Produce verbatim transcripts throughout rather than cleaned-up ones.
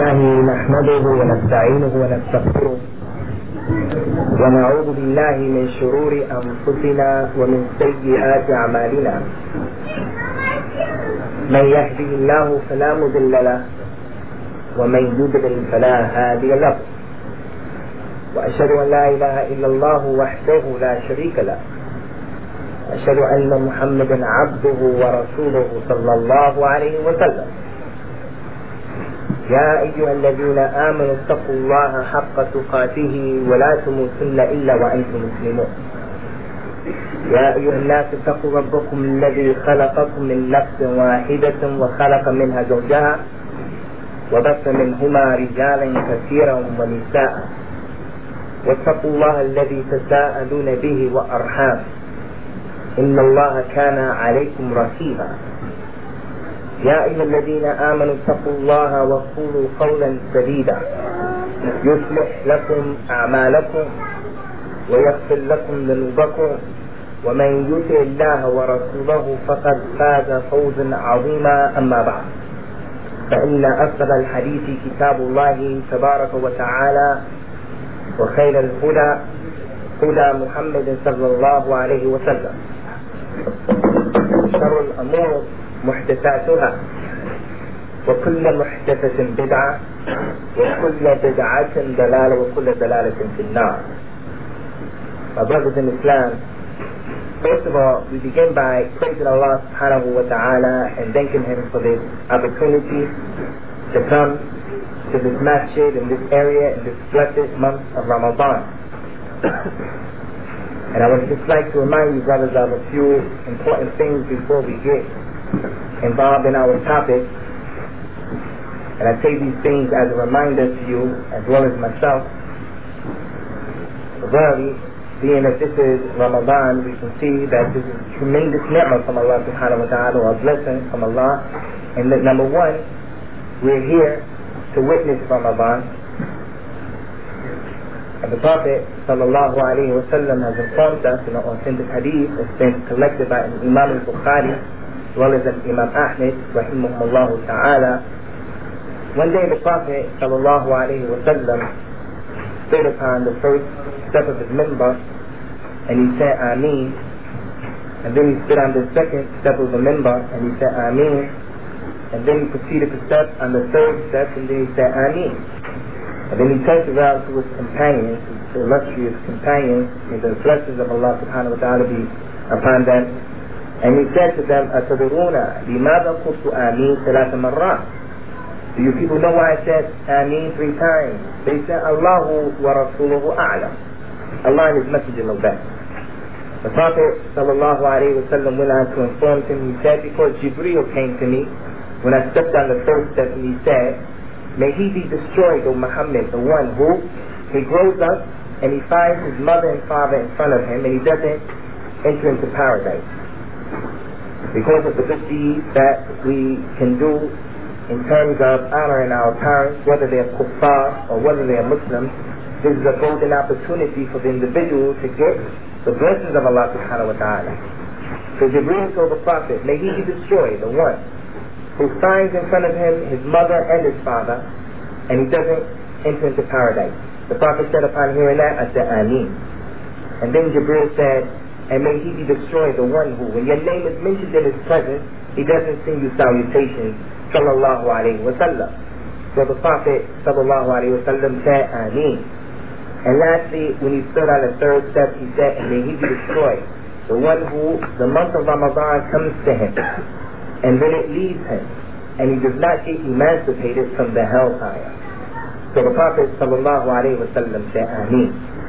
لله نحمده ونستعينه ونستغفره ونعوذ بالله من شرور أنفسنا ومن سيئات أعمالنا. من يهده الله فلا مضل له ومن يضلل فلا هادي له، وأشهد أن لا إله إلا الله وحده لا شريك له، أشهد أن محمدا عبده ورسوله صلى الله عليه وسلم. يا أيها الذين آمنوا اتقوا الله حق تقاته ولا تموتن إلا وأنتم مسلمون. يا أيها الناس اتقوا ربكم الذي خلقكم من نفس واحدة وخلق منها زوجها وبث منهما رجالا كثيرا ونساء، واتقوا الله الذي تساءلون به وأرحام إن الله كان عليكم رقيبا. يا أيها الذين آمنوا اتقوا الله وقولوا قولا سديدا يصلح لكم أعمالكم ويغفر لكم ذنوبكم، ومن يطع الله ورسوله فقد فاز فوزا عظيما. أما بعد، فإن أصدق الحديث كتاب الله تبارك وتعالى، وخير الهدى هدى محمد صلى الله عليه وسلم، شر الأمور محدثاتها، وكل محدثة بدعة، وكل بدعة ضلالة، وكل ضلالة في النار. My brothers in Islam, first of all, we begin by praising Allah subhanahu wa ta'ala and thanking Him for this opportunity to come to this masjid in this area in this blessed month of Ramadan. And I would just like to remind you, brothers, of a few important things before we get involved in our topic. And I say these things as a reminder to you as well as myself. Really, being that this is Ramadan, we can see that this is tremendous ni'mah from Allah subhanahu wa ta'ala, or a blessing from Allah. And that number one, we're here to witness Ramadan. And the Prophet sallallahu alayhi wa sallam has informed us in an authentic hadith that's been collected by Imam al-Bukhari as well as Imam Ahmed rahimahullah ta'ala. One day the Prophet sallallahu alayhi wa sallam stood upon the first step of his minbar and he said Ameen, and then he stood on the second step of the minbar and he said Ameen, and then he proceeded to step on the third step and then he said Ameen. And then he turned around to his companions, his illustrious companions, may the blessings of Allah subhanahu wa ta'ala be upon them, and he said to them, أَتَدْرُونَ لِمَاذَا قُلْتُ آمِينَ ثَلَاثَ مَرَّاتٍ? Do you people know why I said Ameen three times? They said, Allahu wa Rasuluhu a'lam. Allah and His Messenger know best. The Prophet sallallahu alayhi wa sallam went on to inform him, he said, because Jibreel came to me when I stepped on the first step and he said, may he be destroyed, O Muhammad, the one who, he grows up and he finds his mother and father in front of him and he doesn't enter into paradise. Because of the good deeds that we can do in terms of honoring our parents, whether they're kuffar or whether they're Muslims, this is a golden opportunity for the individual to get the blessings of Allah subhanahu wa ta'ala. So Jibreel told the Prophet, may he be destroyed, the one who finds in front of him his mother and his father, and he doesn't enter into paradise. The Prophet said, upon hearing that, I said, Ameen. And then Jibreel said, and may he be destroyed, the one who, when your name is mentioned in his presence, he doesn't sing you salutations, sallallahu alayhi wa sallam. So the Prophet, sallallahu alayhi wa sallam, said, Ameen. And lastly, when he stood on the third step, he said, and may he be destroyed, the one who, the month of Ramadan comes to him, and then it leaves him, and he does not get emancipated from the hellfire. So the Prophet sallallahu alayhi wa sallam said, Ameen.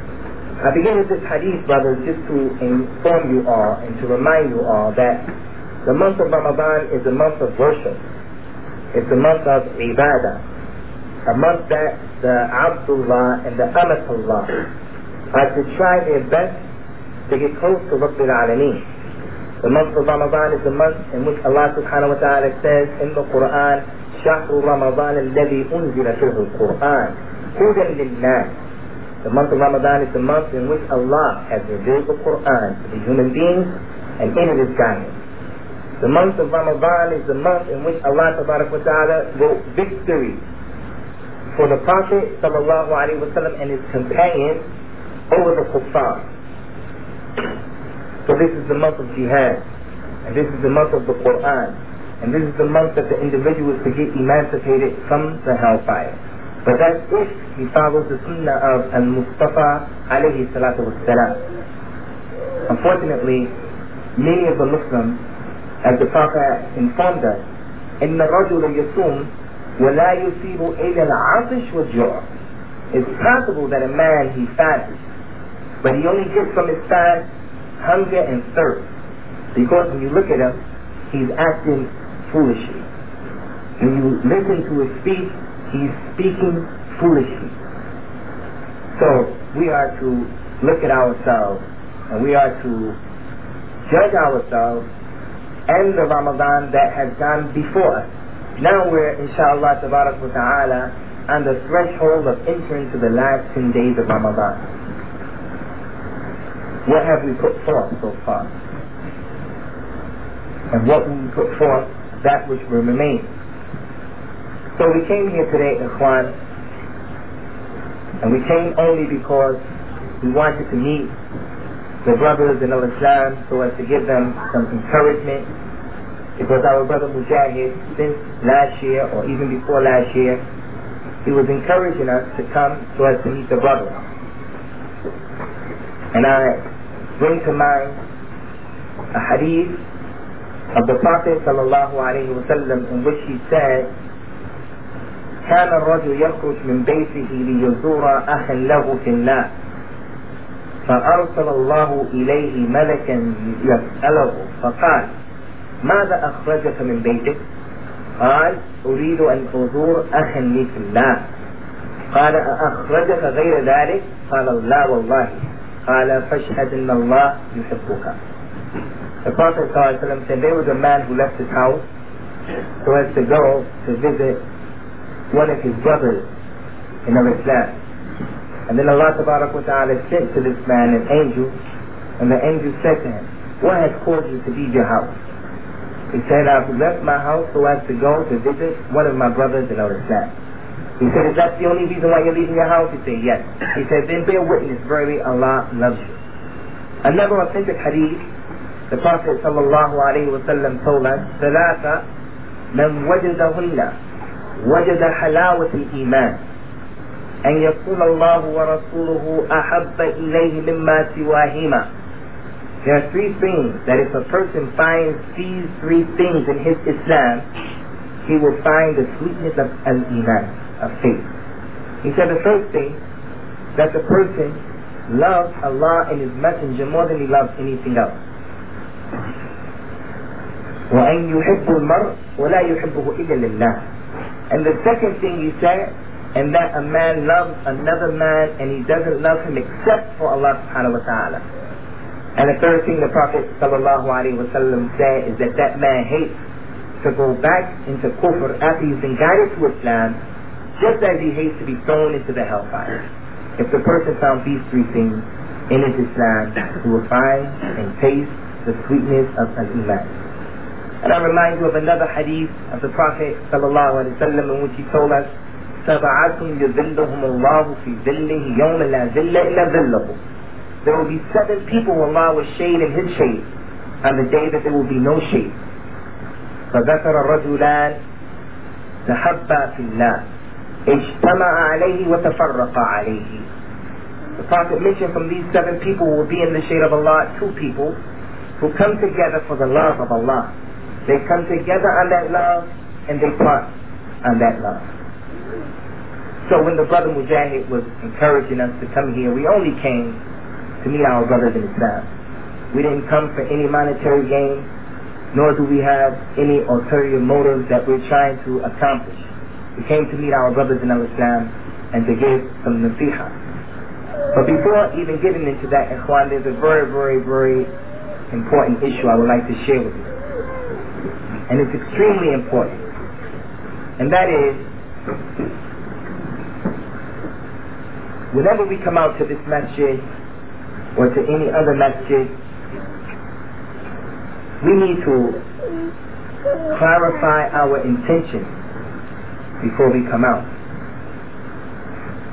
I begin with this hadith, brothers, just to inform you all and to remind you all that the month of Ramadan is a month of worship. It's a month of ibadah. A month that the Abdullah and the Amatullah are to try their best to get close to Rabbil Alameen. The month of Ramadan is the month in which Allah subhanahu wa ta'ala says in the Quran, شَهْرُ رَمَضَانَ الَّذِي أُنزِلَ فِيهِ الْقُرْآنِ هُدًى لِلنَّاسِ. The month of Ramadan is the month in which Allah has revealed the Quran to the human beings and in it is guidance. The month of Ramadan is the month in which Allah Ta'ala wrote victory for the Prophet sallallahu alaihi wasallam and his companions over the kuffar. So this is the month of jihad, and this is the month of the Quran, and this is the month that the individual is to get emancipated from the hellfire. But that's if he follows the sunnah of al-Mustafa alayhi salatu wassalam. Unfortunately, many of the Muslims, as the Prophet informed us, إن الرجل يصوم ولا يصيب إلا العطش والجوع. It's possible that a man, he fasts, but he only gets from his fast hunger and thirst. Because when you look at him, he's acting foolishly. When you listen to his speech, he's speaking foolishly. So we are to look at ourselves, and we are to judge ourselves and the Ramadan that has gone before us. Now we're, inshallah, tabarak wa ta'ala, on the threshold of entering to the last ten days of Ramadan. What have we put forth so far? And what will we put forth? That which will remain. So we came here today, Ikhwan, and we came only because we wanted to meet the brothers in Al-Islam so as to give them some encouragement, because our brother Mujahid, since last year or even before last year, he was encouraging us to come so as to meet the brothers. And I bring to mind a hadith of the Prophet sallallahu alayhi wa sallam in which he said, كان الرجل يخرج من بيته ليزور أخا له في الله فأرسل الله إليه ملكا يسأله فقال ماذا أخرجك من بيتك؟ قال أريد أن أزور أخا لي في الله. قال أخرجك غير ذلك؟ قال لا والله. قال فاشهد أن الله يحبك. The Prophet ﷺ said there was a man who left his house so as to go to visit one of his brothers in Islam. And then Allah Ta'ala sent to this man an angel, and the angel said to him, what has caused you to leave your house? He said, I've left my house so as to go to visit one of my brothers in Islam. He said, is that the only reason why you're leaving your house? He said, yes. He said, then bear witness, verily Allah loves you. Another authentic hadith, the Prophet sallallahu alayhi wa sallam told us, ثلاثة من وجدهن وجد حلاوة الإيمان أن يكون الله ورسوله أحب إليه مما سواهما. There are three things that if a person finds these three things in his Islam, he will find the sweetness of al-Iman, of faith. He said the first thing, that the person loves Allah and His Messenger more than he loves anything else. وأن يحب المرء ولا يحبه إلا لله. And the second thing he said, and that a man loves another man and he doesn't love him except for Allah subhanahu wa ta'ala. And the third thing the Prophet sallallahu alayhi wa sallam said is that that man hates to go back into kufr after he's been guided to Islam, just as he hates to be thrown into the hellfire. If the person found these three things in his Islam, he will find and taste the sweetness of al-Iman. And I remind you of another hadith of the Prophet sallallahu alayhi wa sallam in which he told us, سَبَعَةٌ يُذِلُّهُمُ اللَّهُ فِي ذِلِّهِ يَوْمَ لَا ذِلَّ إِلَّا ذِلَّهُ. There will be seven people who Allah will shade in His shade on the day that there will be no shade. فَذَكَرَ الرَّجُلَانِ تَحَبَّا فِي اللَّهِ اجْتَمَعَ عَلَيْهِ وَتَفَرَّقَ عَلَيْهِ. The Prophet mentioned from these seven people who will be in the shade of Allah, two people who come together for the love of Allah. They come together on that love and they part on that love. So when the brother Mujahid was encouraging us to come here, we only came to meet our brothers in Islam. We didn't come for any monetary gain, nor do we have any ulterior motives that we're trying to accomplish. We came to meet our brothers in Islam and to give some nasiha. But before even getting into that, Ikhwan, there's a very, very, very important issue I would like to share with you. And it's extremely important. And that is, whenever we come out to this masjid or to any other masjid, we need to clarify our intention before we come out.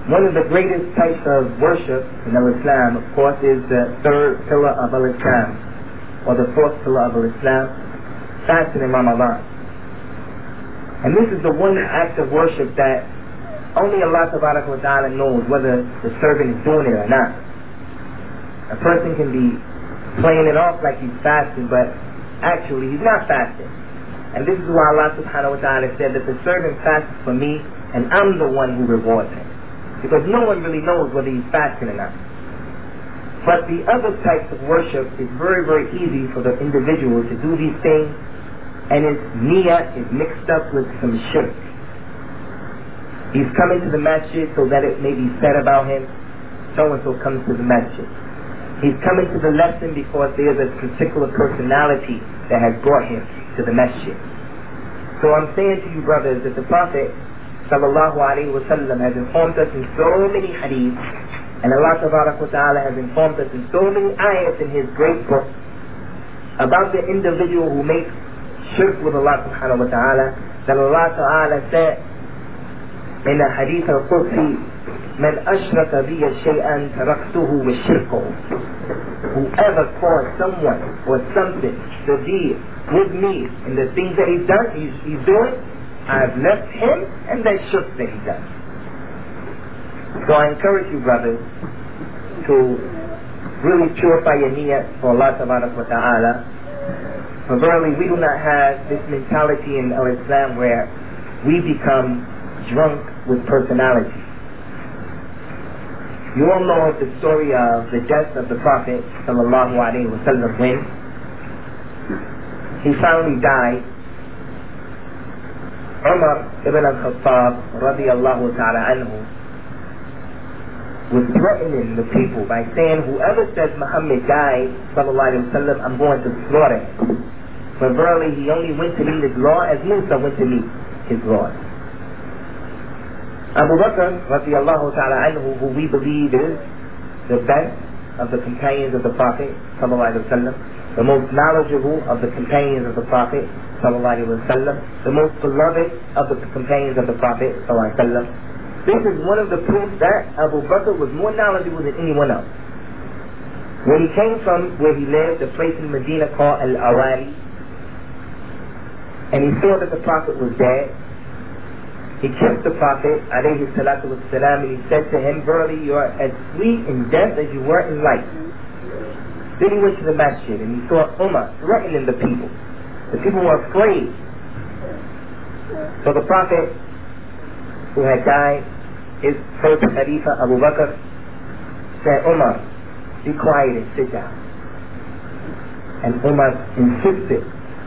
One of the greatest types of worship in Islam, of course, is the third pillar of Islam, or the fourth pillar of Islam, fasting in Ramadan. And this is the one act of worship that only Allah Subhanahu wa Ta'ala knows whether the servant is doing it or not. A person can be playing it off like he's fasting, but actually he's not fasting. And this is why Allah Subhanahu wa Ta'ala said that the servant fasts for me and I'm the one who rewards him. Because no one really knows whether he's fasting or not. But the other types of worship is very, very easy for the individual to do these things, and his niyyah is mixed up with some shirk. He's coming to the masjid so that it may be said about him, so-and-so comes to the masjid. He's coming to the lesson because there's a particular personality that has brought him to the masjid. So I'm saying to you brothers that the Prophet sallallahu alayhi wa sallam has informed us in so many hadiths, and Allah Tabarak wa Ta'ala has informed us in so many ayats in His great book about the individual who makes shirk with Allah Subhanahu wa Ta'ala, that Allah Ta'ala said in a hadith al-Qudsi, "Man ashraka biya shay'an taraktuhu wa shirkuhu." Whoever caused someone or something to be with me in the things that he's done, he's, he's doing, I've left him and that shirk that he does. So I encourage you brothers to really purify your niyyah for Allah Subhanahu wa Ta'ala. For verily we do not have this mentality in Islam where we become drunk with personality. You all know of the story of the death of the Prophet sallallahu alaihi wasallam when he finally died. Umar ibn al-Khattab radiyallahu ta'ala anhu was threatening the people by saying, whoever says Muhammad died sallallahu alaihi wasallam, I'm going to slaughter him. For verily he only went to meet his Lord as Musa went to meet his Lord. Abu Bakr radiyallahu ta'ala anhu, who we believe is the best of the companions of the Prophet sallallahu alaihi wasallam, the most knowledgeable of the companions of the Prophet sallallahu alaihi wasallam, the most beloved of the companions of the Prophet sallallahu alaihi wasallam. This is one of the proofs that Abu Bakr was more knowledgeable than anyone else. When he came from where he lived, a place in Medina called Al-Awali, and he saw that the Prophet was dead, he kissed the Prophet alayhi salatu wassalam, and he said to him, verily you are as sweet in death as you were in life. Then he went to the masjid and he saw Umar threatening the people. The people were afraid. So the Prophet, who had died, his first Khalifa Abu Bakr, said, Umar, be quiet and sit down. And Umar insisted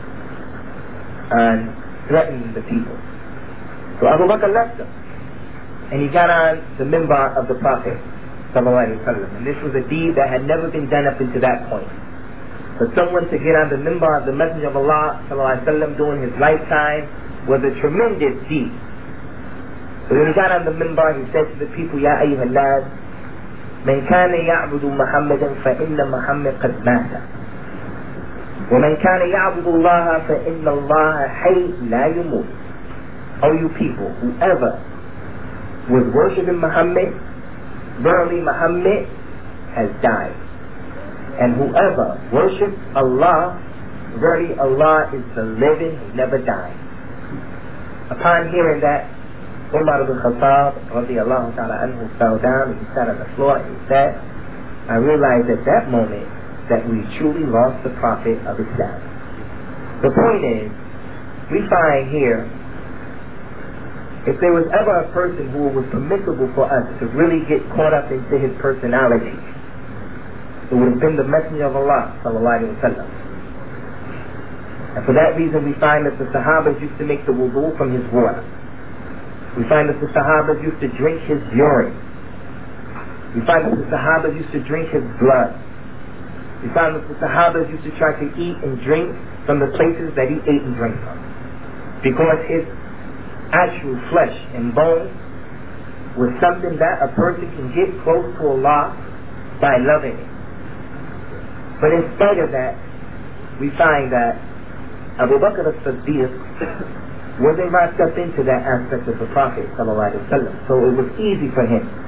on threatening the people. So Abu Bakr left him, and he got on the mimbar of the Prophet sallallahu alaihi wasallam. And this was a deed that had never been done up until that point. For someone to get on the mimbar of the Messenger of Allah sallallahu alaihi wasallam during his lifetime was a tremendous deed. So when he got on the mimbar, he said to the people, Ya ayyuha an-nas, man kana ya'budu Muhammadan fa inna Muhammad qad mata. Wa man kana ya'budu Allah fa inna Allah hayy la yamut. O you people, whoever was worshipping Muhammad, verily Muhammad has died. And whoever worships Allah, verily Allah is the living who never died. Upon hearing that, Umar ibn Khattab radiyallahu ta'ala anhu fell down and he sat on the floor and he said, I realized at that moment that we truly lost the Prophet of Islam. The point is, we find here, if there was ever a person who was permissible for us to really get caught up into his personality, it would have been the Messenger of Allah sallallahu alaihi wasallam. And for that reason we find that the Sahabas used to make the wudu from his water. We find that the Sahabas used to drink his urine. We find that the Sahabas used to drink his blood. We find that the Sahabas used to try to eat and drink from the places that he ate and drank from. Because his actual flesh and bone was something that a person can get close to Allah by loving it. But in spite of that, we find that Abu Bakr as-Siddiq wasn't wrapped up into that aspect of the Prophet sallallahu alaihi wasallam. So it was easy for him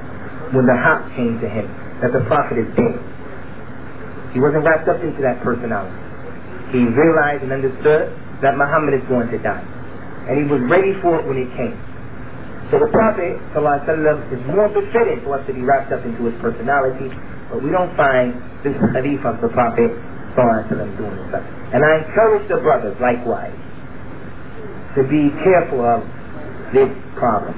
when the haq came to him, that the Prophet is dead. He wasn't wrapped up into that personality. He realized and understood that Muhammad is going to die. And he was ready for it when it came. So the Prophet ﷺ is more befitting for us to be wrapped up into his personality, but we don't find this hadith of the Prophet ﷺ doing this. And I encourage the brothers, likewise, to be careful of this problem.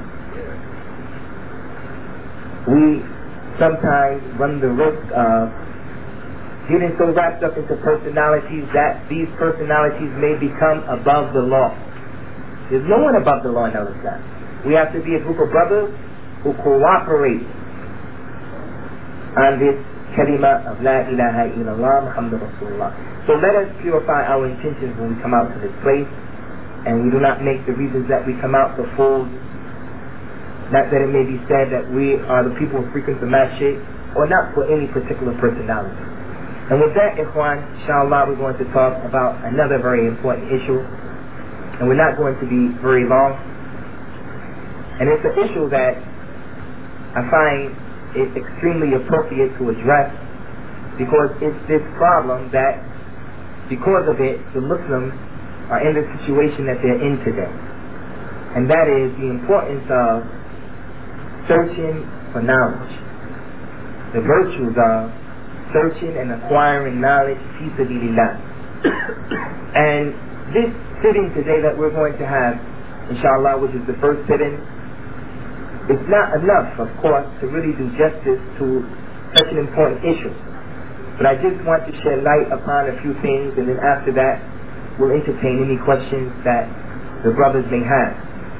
We sometimes run the risk of getting so wrapped up into personalities that these personalities may become above the law. There's no one above the law in Islam. We have to be a group of brothers who cooperate on this kalima of La ilaha illallah Muhammad Rasulullah. So let us purify our intentions when we come out to this place, and we do not make the reasons that we come out the fools. Not that it may be said that we are the people who frequent the masjid, or not for any particular personality. And with that, Ikhwan, inshallah, we're going to talk about another very important issue, and we're not going to be very long. And it's an issue that I find it extremely appropriate to address, because it's this problem that, because of it, the Muslims are in the situation that they're in today. And that is the importance of searching for knowledge. The virtues of searching and acquiring knowledge fi sabilillah. And this sitting today that we're going to have, inshallah, which is the first sitting, it's not enough, of course, to really do justice to such an important issue. But I just want to shed light upon a few things, and then after that, we'll entertain any questions that the brothers may have.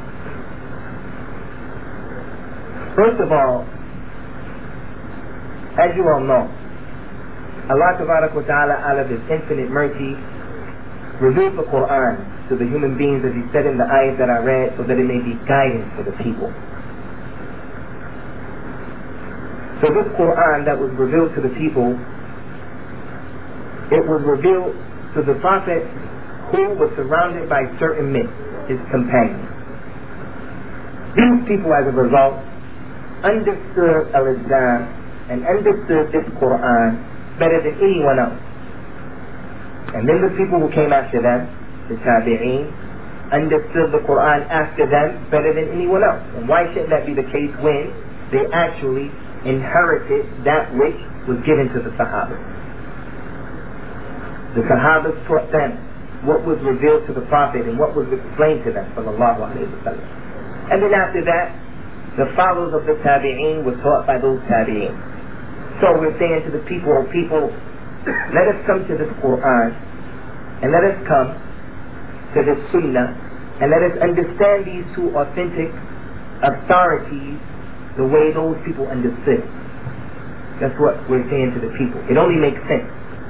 First of all, as you all know, Allah Tabaraka wa Ta'ala, out of His infinite mercy, revealed the Quran to the human beings, as He said in the ayat that I read, so that it may be guidance for the people. So this Quran that was revealed to the people, it was revealed to the Prophet who was surrounded by certain men, his companions. These people, as a result, understood Al-Islam and understood this Quran better than anyone else. And then the people who came after them, the Tabi'een, understood the Quran after them better than anyone else. And why shouldn't that be the case when they actually inherited that which was given to the Sahaba? The Sahabas taught them what was revealed to the Prophet and what was explained to them, sallallahu alayhi wa sallam. And then after that, the followers of the Tabi'een were taught by those Tabi'een. So we're saying to the people, oh people, let us come to this Quran, and let us come to this Sunnah, and let us understand these two authentic authorities the way those people understood. That's what we're saying to the people. It only makes sense.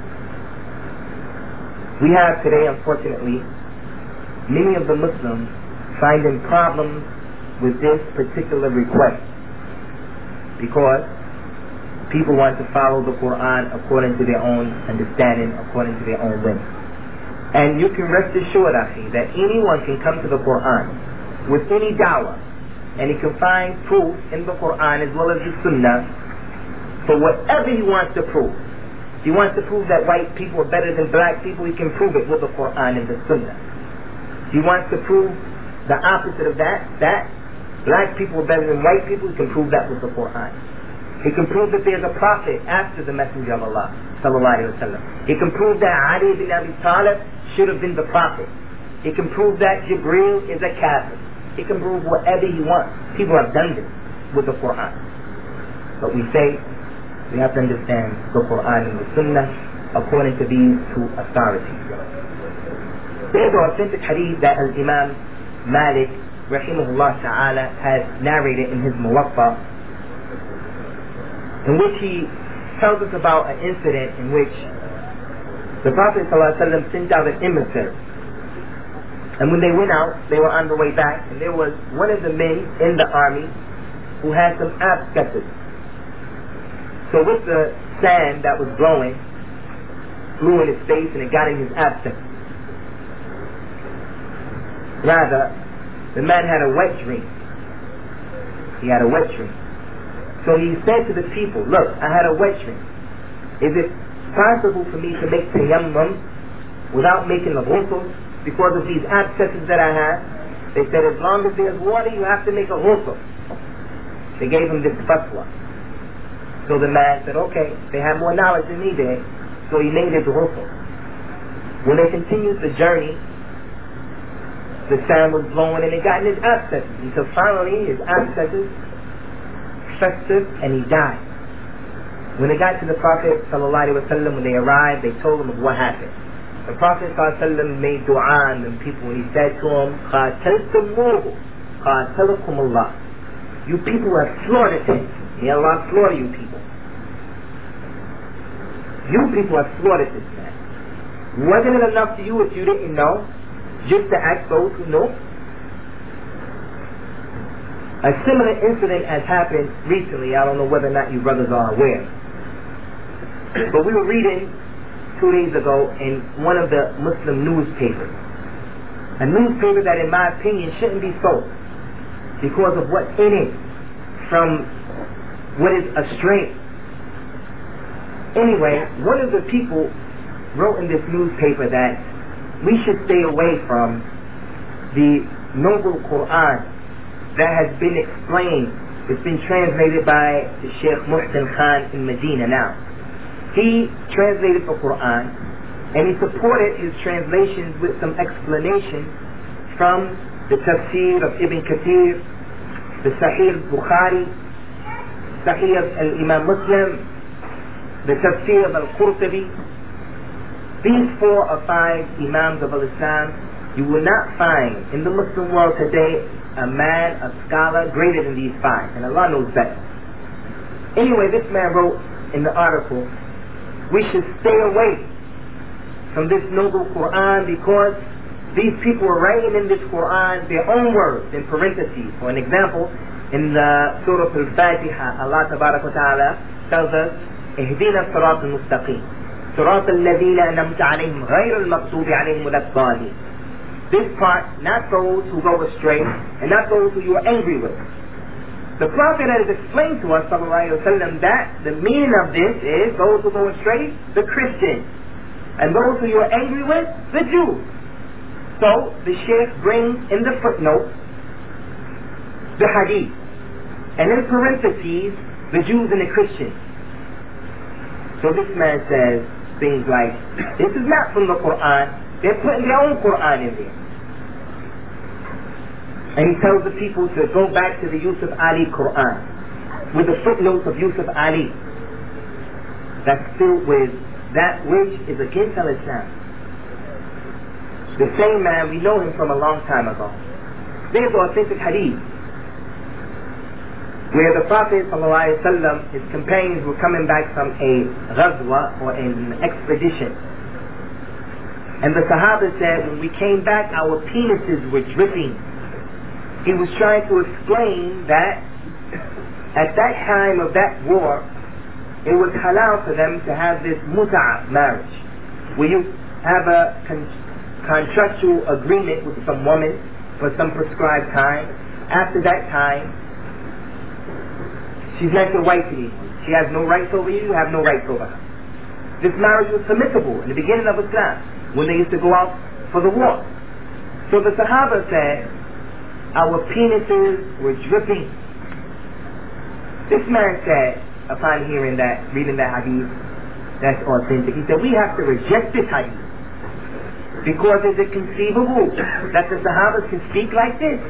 We have today, unfortunately, many of the Muslims finding problems with this particular request, because people want to follow the Quran according to their own understanding, according to their own whim. And you can rest assured, Akhi, that anyone can come to the Quran with any dawah, and he can find proof in the Quran as well as the Sunnah for whatever he wants to prove. If he wants to prove that white people are better than black people, he can prove it with the Quran and the Sunnah. If he wants to prove the opposite of that, that black people are better than white people, he can prove that with the Quran. He can prove that there's a prophet after the Messenger of Allah, sallallahu alaihi wasallam. He can prove that Ali bin Abi Talib should have been the prophet. He can prove that Jibreel is a kafir. He can prove whatever he wants. People have done this with the Quran. But we say we have to understand the Quran and the Sunnah according to these two authorities. There's an authentic hadith that Al-Imam Malik, rahimahullah ta'ala, has narrated in his Muwatta, in which he tells us about an incident in which the Prophet ﷺ sent out an emissary. And when they went out, they were on their way back, and there was one of the men in the army who had some abscesses. So with the sand that was blowing, flew in his face and it got in his abscess. Rather, the man had a wet dream. He had a wet dream. So he said to the people, look, I had a wet dream. Is it possible for me to make tayammum without making the ghusl because of these abscesses that I have? They said, as long as there's water, you have to make a ghusl. They gave him this fatwa. So the man said, okay, they have more knowledge than me did. So he made his ghusl. When they continued the journey, the sand was blowing and it got in his abscesses. Until finally his abscesses festered and he died. When they got to the Prophet ﷺ, when they arrived, they told him of what happened. The Prophet ﷺ made dua on them people and he said to them, قَاتَلْتُمُوهُ قَاتَلَكُمُ اللَّهُ. You people have slaughtered him. May Allah slaughter you people. You people have slaughtered this man. Wasn't it enough to you if you didn't know? Just to ask those who know? A similar incident has happened recently. I don't know whether or not you brothers are aware. But we were reading two days ago in one of the Muslim newspapers. A newspaper that in my opinion shouldn't be sold because of what's in it from what is astray. Anyway, one of the people wrote in this newspaper that we should stay away from the noble Quran that has been explained. It's been translated by the Sheikh Muhsin Khan in Medina now. He translated the Quran and he supported his translations with some explanation from the tafsir of Ibn Kathir, the Sahih al-Bukhari, Sahih al-Imam Muslim, the tafsir of al-Qurtubi. These four or five Imams of al-Islam, you will not find in the Muslim world today a man, a scholar greater than these five, and Allah knows better. Anyway, this man wrote in the article, we should stay away from this noble Quran because these people are writing in this Quran their own words in parentheses. For an example, in the Surah Al-Fatiha, Allah Tabaraka wa Ta'ala tells us, اهدنا الصراط المستقيم صراط الذين أنعمت عليهم غير المغضوب عليهم ولا الضالين. This part, not those who go astray and not those who you are angry with. The Prophet has explained to us, sallallahu alayhi wa sallam, that the meaning of this is those who go astray, the Christians, and those who you are angry with, the Jews. So the Shaykh brings in the footnote the Hadith, and in parentheses the Jews and the Christians. So this man says things like, this is not from the Quran, they're putting their own Quran in there. And he tells the people to go back to the Yusuf Ali Quran with the footnotes of Yusuf Ali that's filled with that which is against al-Islam. The same man, we know him from a long time ago. There's authentic hadith where the Prophet ﷺ, his companions were coming back from a ghazwa or an expedition. And the Sahaba said, when we came back, our penises were dripping. He was trying to explain that at that time of that war, it was halal for them to have this mut'a marriage, where you have a con- contractual agreement with some woman for some prescribed time. After that time, she's not your wife anymore. She has no rights over you, you have no rights over her. This marriage was permissible in the beginning of Islam, when they used to go out for the war. So the Sahaba said, our penises were dripping. This man said, upon hearing that, reading that hadith, that's authentic, he said, we have to reject this hadith. Because is it conceivable that the Sahabas can speak like this?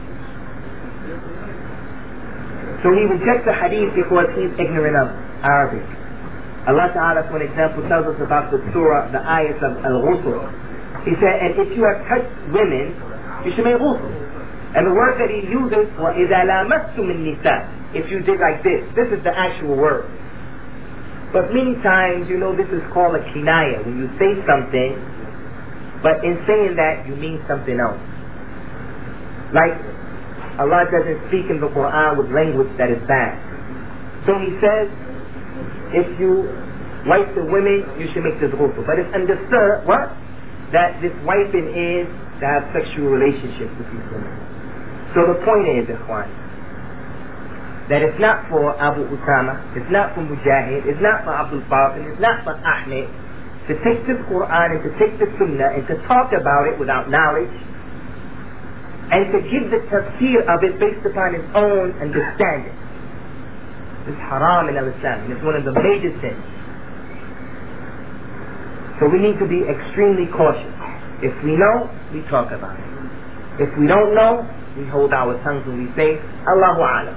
So he rejects the hadith because he's ignorant of Arabic. Allah Ta'ala, for an example, tells us about the surah, the ayahs of al-ghusl. He said, and if you have touched women, you should make ghusl. And the word that he uses, وَإِذَا لَامَسْتُمُ النِّسَاءَ, if you did like this, this is the actual word. But many times, you know, this is called a kinaya, when you say something, but in saying that, you mean something else. Like, Allah doesn't speak in the Quran with language that is bad. So he says, if you wife the women, you should make this ghusl. But it's understood, what? That this wiping is to have sexual relationships with these women. So the point is, Ikhwan, that it's not for Abu Usama, it's not for Mujahid, it's not for Abdul Batin, it's not for Ahmed to take this Quran and to take the Sunnah and to talk about it without knowledge and to give the tafsir of it based upon his own understanding. It's haram in al-Islam, and it's one of the major sins. So we need to be extremely cautious. If we know, we talk about it. If we don't know, we hold our tongues and we say, Allahu A'lam.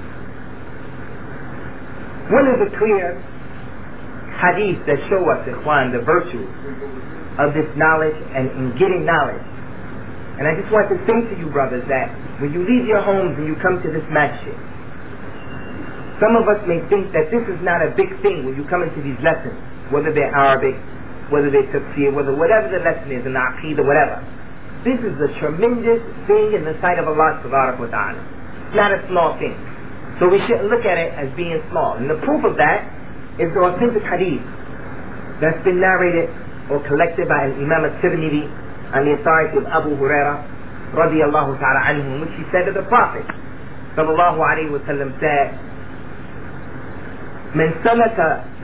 One of the clear hadiths that show us, Ikhwan, the virtues of this knowledge and in getting knowledge. And I just want to say to you brothers that when you leave your homes and you come to this masjid, some of us may think that this is not a big thing when you come into these lessons, whether they're Arabic, whether they're tafsir, whether whatever the lesson is, an aqeedah, whatever. This is a tremendous thing in the sight of Allah subhanahu wa ta'ala. It's not a small thing. So we shouldn't look at it as being small. And the proof of that is the authentic hadith that's been narrated or collected by Imam al-Tirmidhi on the authority of Abu Hurairah radiyallahu ta'ala anhu, in which he said that the Prophet sallallahu alayhi wa sallam said, من سلك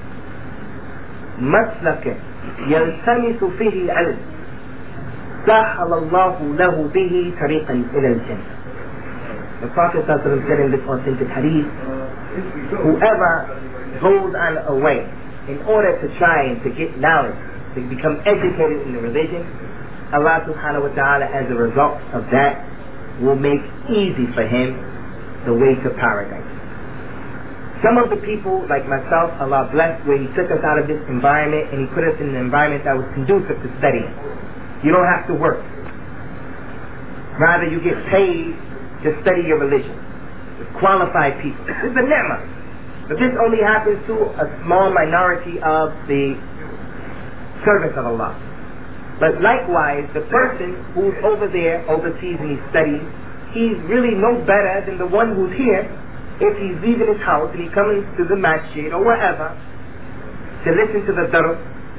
مسلك يلتمس فيه العلم سهل الله له به طريقا إلى الجنة. The Prophet said in this authentic hadith, whoever goes on a way in order to try and to get knowledge, to become educated in the religion, Allah subhanahu wa ta'ala as a result of that will make easy for him the way to paradise. Some of the people, like myself, Allah blessed, where He took us out of this environment and He put us in an environment that was conducive to studying. You don't have to work. Rather, you get paid to study your religion. With qualified people. This is a ni'mah. But this only happens to a small minority of the servants of Allah. But likewise, the person who's over there, overseas, and he's studying, he's really no better than the one who's here if he's leaving his house and he comes to the masjid or wherever to listen to the dars.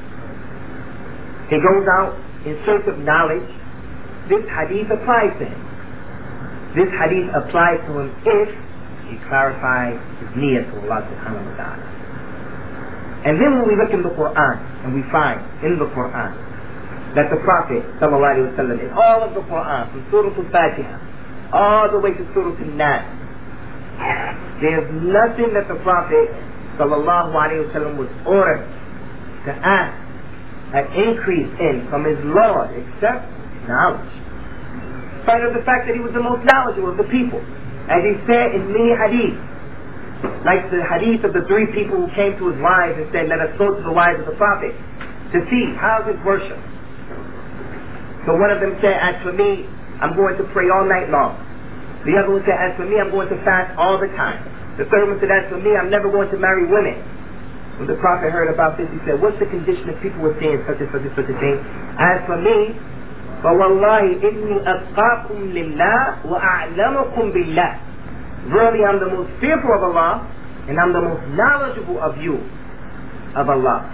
He goes out in search of knowledge. This hadith applies to him. This hadith applies to him if he clarifies his niyyah to Allah subhanahu wa ta'ala. And then when we look in the Quran and we find in the Quran that the Prophet sallallahu alayhi wa sallam, in all of the Quran, from Surah Al-Fatiha all the way to Surah Al-Nas, there's nothing that the Prophet sallallahu alayhi wa sallam was ordered to ask an increase in from his Lord except knowledge. In spite of the fact that he was the most knowledgeable of the people. As he said in many hadith, like the hadith of the three people who came to his wives and said, let us go to the wives of the Prophet to see how's his worship. So one of them said, as for me, I'm going to pray all night long. The other one said, as for me, I'm going to fast all the time. The third one said, as for me, I'm never going to marry women. When the Prophet heard about this, he said, what's the condition if people were saying such and such and such a thing? As for me, فَوَاللَّهِ إِنِّي أَتْقَاكُمْ لِلَّهِ وَأَعْلَمُكُمْ بِاللَّهِ. Really, I'm the most fearful of Allah, and I'm the most knowledgeable of you, of Allah.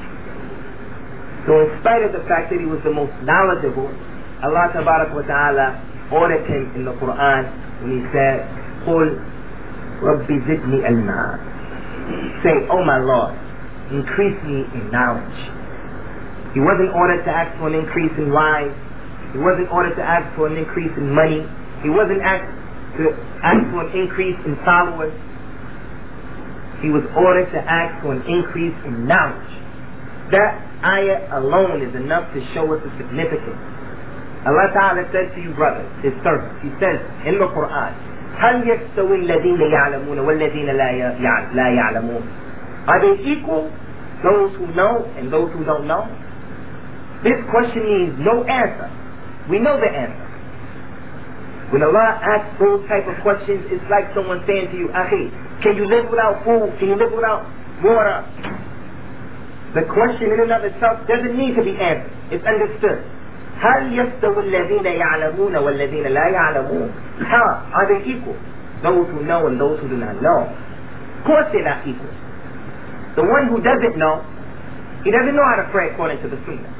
So in spite of the fact that he was the most knowledgeable, Allah Tabarak wa Ta'ala ordered him in the Quran when he said, قُلْ رَبِّ زِدْنِي عِلْمًا. Say, oh my Lord, increase me in knowledge. He wasn't ordered to ask for an increase in wives. He wasn't ordered to ask for an increase in money. He wasn't asked to ask for an increase in followers. He was ordered to ask for an increase in knowledge. That ayah alone is enough to show us the significance. Allah Ta'ala says to you brothers, His servants, He says in the Quran, هَلْ يَسْتَوِي الَّذِينَ يَعْلَمُونَ وَالَّذِينَ لَا يَعْلَمُونَ. Are they equal, those who know and those who don't know? This question means no answer. We know the answer. When Allah asks those type of questions, it's like someone saying to you, Akhi, can you live without food? Can you live without water? The question in and of itself doesn't need to be answered. It's understood. هَلْ يَسْتَوِي الَّذِينَ يَعْلَمُونَ وَالَّذِينَ لَا يَعْلَمُونَ. How? Are they equal? Those who know and those who do not know. Of course they're not equal. The one who doesn't know, he doesn't know how to pray according to the Sunnah.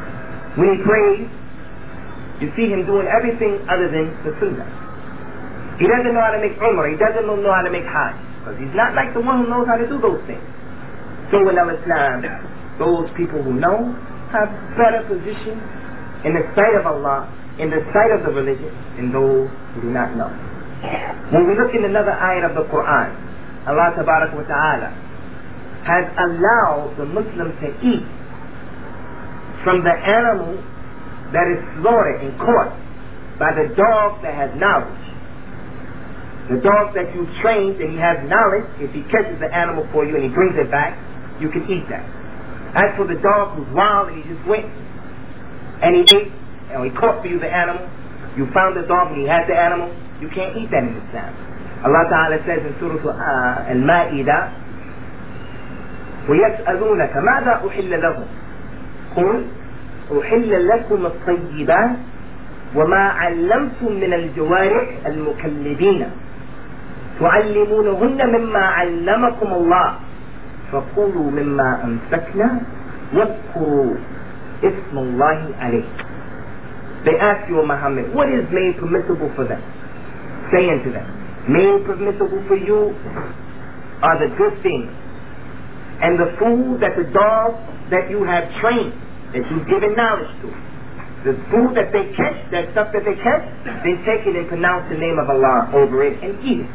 When he prays, you see him doing everything other than the Sunnah. He doesn't know how to make umrah. He doesn't know how to make hajj. Because he's not like the one who knows how to do those things. So in Islam, those people who know have better position in the sight of Allah, in the sight of the religion, than those who do not know. When we look in another ayat of the Quran, Allah Tabarak wa Ta'ala has allowed the Muslim to eat from the animal that is slaughtered and caught by the dog that has knowledge. The dog that you trained and he has knowledge, if he catches the animal for you and he brings it back, you can eat that. As for the dog who's wild and he just went and he ate, and he caught for you the animal, you found the dog and he had the animal, you can't eat that in Islam. Allah Ta'ala says in Surah uh, Al-Ma'idah, وَيَسْأَلُونَكَ مَاذَا أُحِلَّ لَهُمْ قُلْ أُحِلَّ لَكُمُ الطَّيِّبَاتِ وَمَا عَلَّمْتُم مِّنَ الْجَوَارِحِ الْمُكَلِّبِينَ تُعَلِّمُونَهُنَّ مِمَّا عَلَّمَكُمُ اللَّهُ فَقُولُوا مِمَّا أَمْسَكْنَا وَاذْكُرُوا إِسْمَ اللَّهِ عَلَيْهِ. They ask you, O Muhammad, what is made permissible for them? Say unto them, made permissible for you are the good things and the food that the dog that you have trained, that you've given knowledge to. The food that they catch, that stuff that they catch, they take it and pronounce the name of Allah over it and eat it.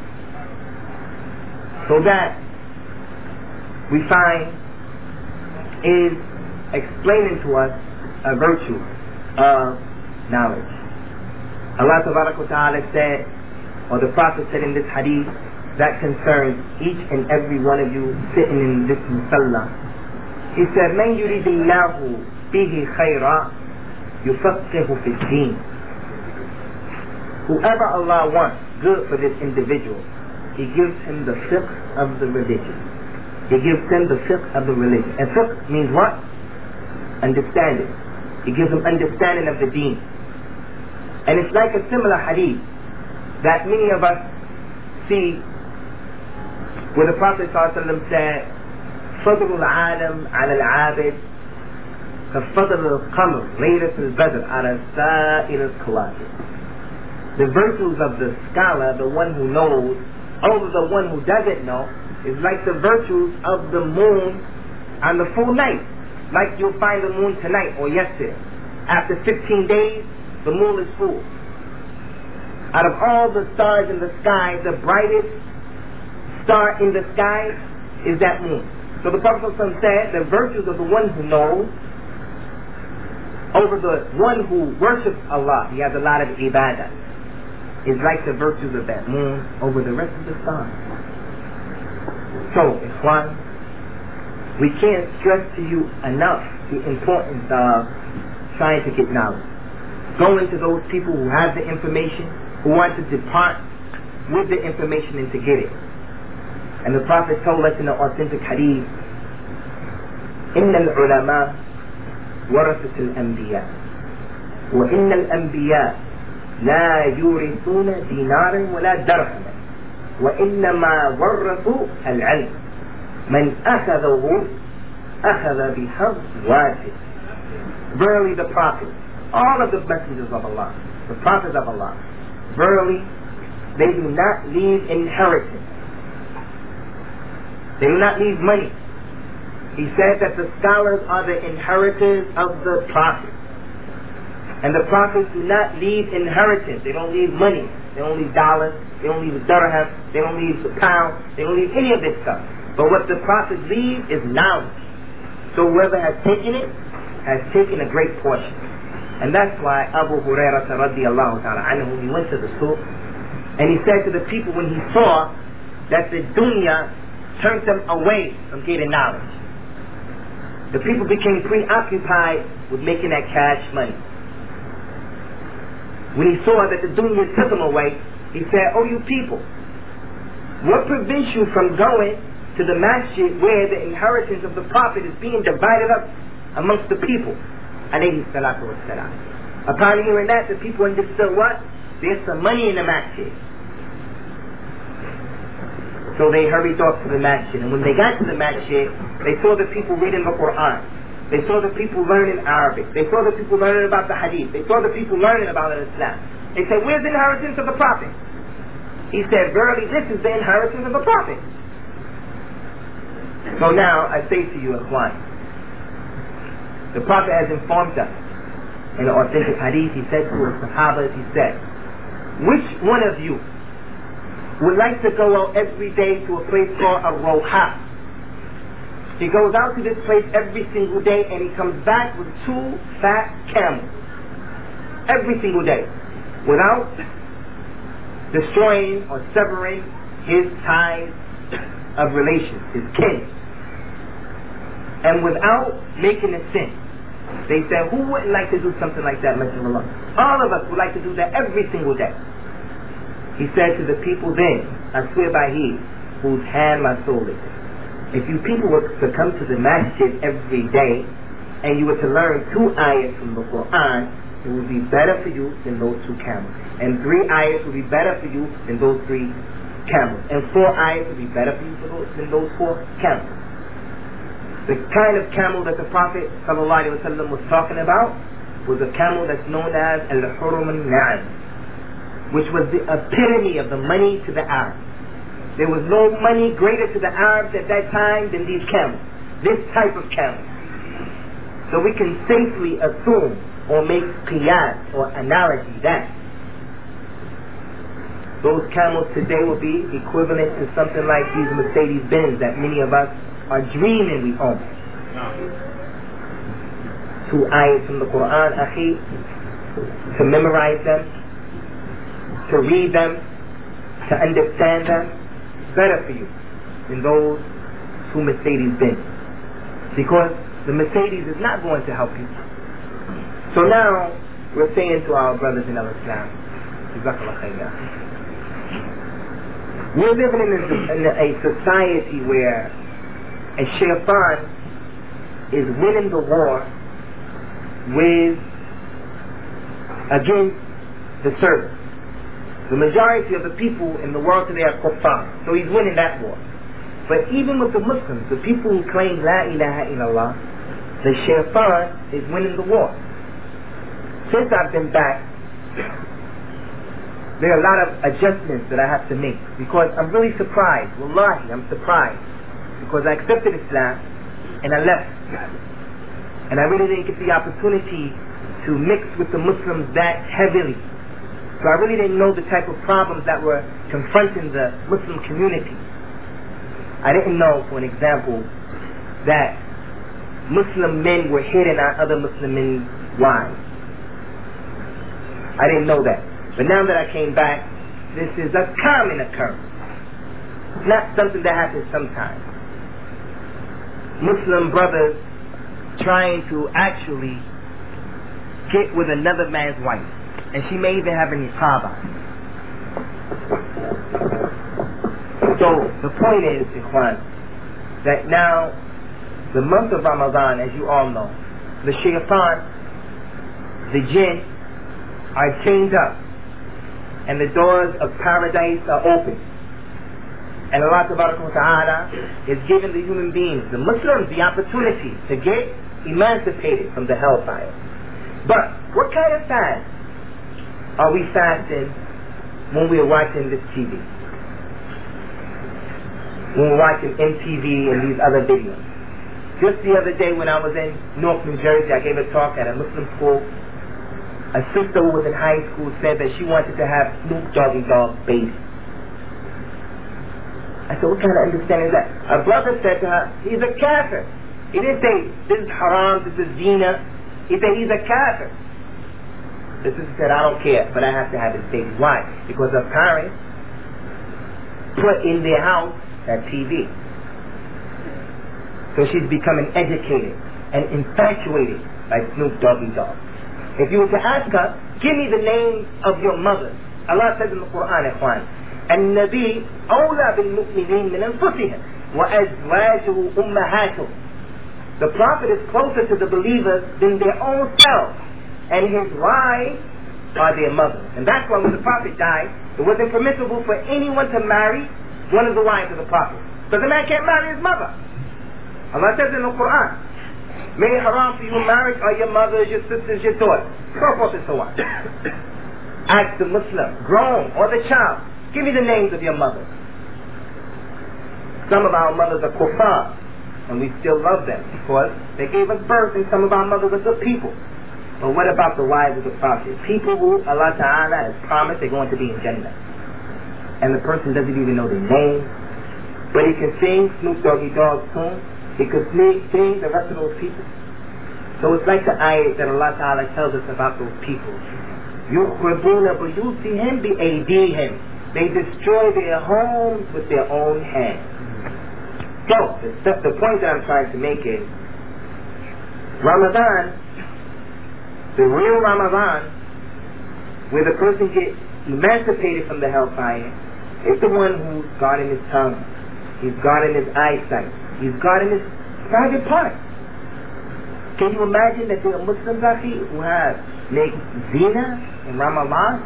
So that we find is explaining to us a virtue of knowledge. Allah Ta'ala said, or the Prophet said in this hadith, that concerns each and every one of you sitting in this musalla. He said, مَنْ يُرِدِ اللَّهُ بِهِ خَيْرًا يُفَقِّهُ فِي الدِّينِ. Whoever Allah wants good for this individual, He gives him the fiqh of the religion. He gives him the fiqh of the religion. And fiqh means what? Understanding. He gives him understanding of the deen. And it's like a similar hadith that many of us see where the Prophet ﷺ said, فَضْلُ الْعَالَمْ عَلَى الْعَابِدِ كَفَضْلُ الْقَمْرِ لَيْلَةُ الْبَدْرِ عَلَى سَائِرِ الْكَوَاكِبِ. The virtues of the scholar, the one who knows, over the one who doesn't know, is like the virtues of the moon on the full night. Like you'll find the moon tonight or yesterday. After fifteen days, the moon is full. Out of all the stars in the sky, the brightest star in the sky is that moon. So the Prophet said, the virtues of the one who knows over the one who worships Allah, he has a lot of ibadah, is like the virtues of that moon over the rest of the stars. So, Ikhwan, we can't stress to you enough the importance of trying to get knowledge. Going to those people who have the information, who want to depart with the information and to get it. And the Prophet told us in the authentic hadith, إِنَّ الْعُلَمَاء وَرَثَةُ الْأَنْبِيَاءِ وَإِنَّ الْأَنْبِيَاءِ لَا يُورِثُونَ دِينَارًا وَلَا دَرْهَمًا وَإِنَّمَا وَرَّثُوا الْعِلْمَ مَنْ أَخَذَهُ أَخَذَ بِحَظٍّ وَافِرٍ. Verily the prophets, all of the messengers of Allah, the prophets of Allah, verily they do not leave inheritance. They do not leave money. He said that the scholars are the inheritors of the prophets. And the prophets do not leave inheritance. They don't leave money. They don't leave dollars. They don't leave dirham. They don't leave pounds. They don't leave any of this stuff. But what the prophets leave is knowledge. So whoever has taken it has taken a great portion. And that's why Abu Hurairah radiallahu ta'ala anhu, he went to the souk and he said to the people when he saw that the dunya turned them away from getting knowledge. The people became preoccupied with making that cash money. When he saw that the dunya took them away, he said, "Oh, you people, what prevents you from going to the masjid where the inheritance of the Prophet is being divided up amongst the people?" Alayhi salatu wassalam. Upon hearing that, the people understood what? There's some money in the masjid. So they hurried off to the masjid. And when they got to the masjid, they saw the people reading the Quran. They saw the people learning Arabic. They saw the people learning about the Hadith. They saw the people learning about Islam. They said, "Where's the inheritance of the Prophet?" He said, verily, this is the inheritance of the Prophet. So now, I say to you, Ikhwan, the Prophet has informed us in an authentic hadith. He said to the Sahabas, he said, which one of you would like to go out every day to a place called a Roha? He goes out to this place every single day and he comes back with two fat camels. Every single day. Without destroying or severing his ties of relations, his kin. And without making a sin. They said, who wouldn't like to do something like that, Messenger of Allah? All of us would like to do that every single day. He said to the people then, I swear by He whose hand my soul is. If you people were to come to the masjid every day and you were to learn two ayahs from the Quran, it would be better for you than those two camels. And three ayahs would be better for you than those three camels. And four ayahs would be better for you than those four camels. The kind of camel that the Prophet ﷺ was talking about was a camel that's known as al-hurum al-na'am, which was the epitome of the money to the Arabs. There was no money greater to the Arabs at that time than these camels, this type of camel. So we can safely assume or make qiyas or analogy that those camels today will be equivalent to something like these Mercedes-Benz that many of us are dreaming we own. No. Two ayahs from the Quran, akhi, to memorize them, to read them, to understand them, better for you than those two Mercedes-Benz. Because the Mercedes is not going to help you. So now, we're saying to our brothers in Islam, we're living in a, in a society where a shaitan is winning the war with, against the servants. The majority of the people in the world today are kuffar, so he's winning that war. But even with the Muslims, the people who claim La ilaha illallah, the shaitan is winning the war. Since I've been back, there are a lot of adjustments that I have to make, because I'm really surprised. Wallahi, I'm surprised. Because I accepted Islam and I left. And I really didn't get the opportunity to mix with the Muslims that heavily. So I really didn't know the type of problems that were confronting the Muslim community. I didn't know, for an example, that Muslim men were hitting on other Muslim men's wives. I didn't know that. But now that I came back, this is a common occurrence. It's not something that happens sometimes. Muslim brothers trying to actually get with another man's wife. And she may even have a niqab on. So the point is, Ikhwan, that now the month of Ramadan, as you all know, the shaitan, the jinn, are chained up and the doors of paradise are open. And Allah Ta'ala is giving the human beings, the Muslims, the opportunity to get emancipated from the hellfire. But what kind of fast are we fasting when we are watching this T V? When we're watching M T V and these other videos? Just the other day when I was in Newark, New Jersey, I gave a talk at a Muslim school. A sister who was in high school said that she wanted to have Snoop Doggy Dogg baby. I said, what kind of understanding is that? A brother said to her, he's a kafir. He didn't say, this is haram, this is zina. He said, he's a kafir. The sister said, I don't care, but I have to have his baby. Why? Because her parents put in their house that T V. So she's becoming educated and infatuated by Snoop Doggy Dogg. If you were to ask her, give me the name of your mother. Allah says in the Quran, Ikhwan, النبي أولى بالمؤمنين من أنفسهم وأزواجه أمهاتهم. The Prophet is closer to the believers than their own selves, and his wives are their mothers. And that's why when the Prophet died, it wasn't permissible for anyone to marry one of the wives of the Prophet. Because the man can't marry his mother. Allah says in the Quran, made it haram for you marriage are your mothers, your sisters, your daughters, so forth and so on. Ask the Muslim, grown, or the child, Give me the names of your mothers. Some of our mothers are kuffar, and we still love them because they gave us birth, and some of our mothers are good people. But what about the wives of the Prophet? People who Allah Ta'ala has promised they're going to be in Jannah. And the person doesn't even know their name. But he can sing Snoop Doggy Dogg's tune. He could sing the rest of those people. So it's like the ayat that Allah Ta'ala tells us about those people. يُخْرِبُونَ بُيُوتِهِمْ بِأَيْدِيهِمْ. They destroy their homes with their own hands. So, the, the point that I'm trying to make is, Ramadan, the real Ramadan, where the person gets emancipated from the hellfire, is the one who's guarding his tongue, he's guarding his eyesight, he's guarding his private part. Can you imagine that there are Muslims out here who have make zina in Ramadan?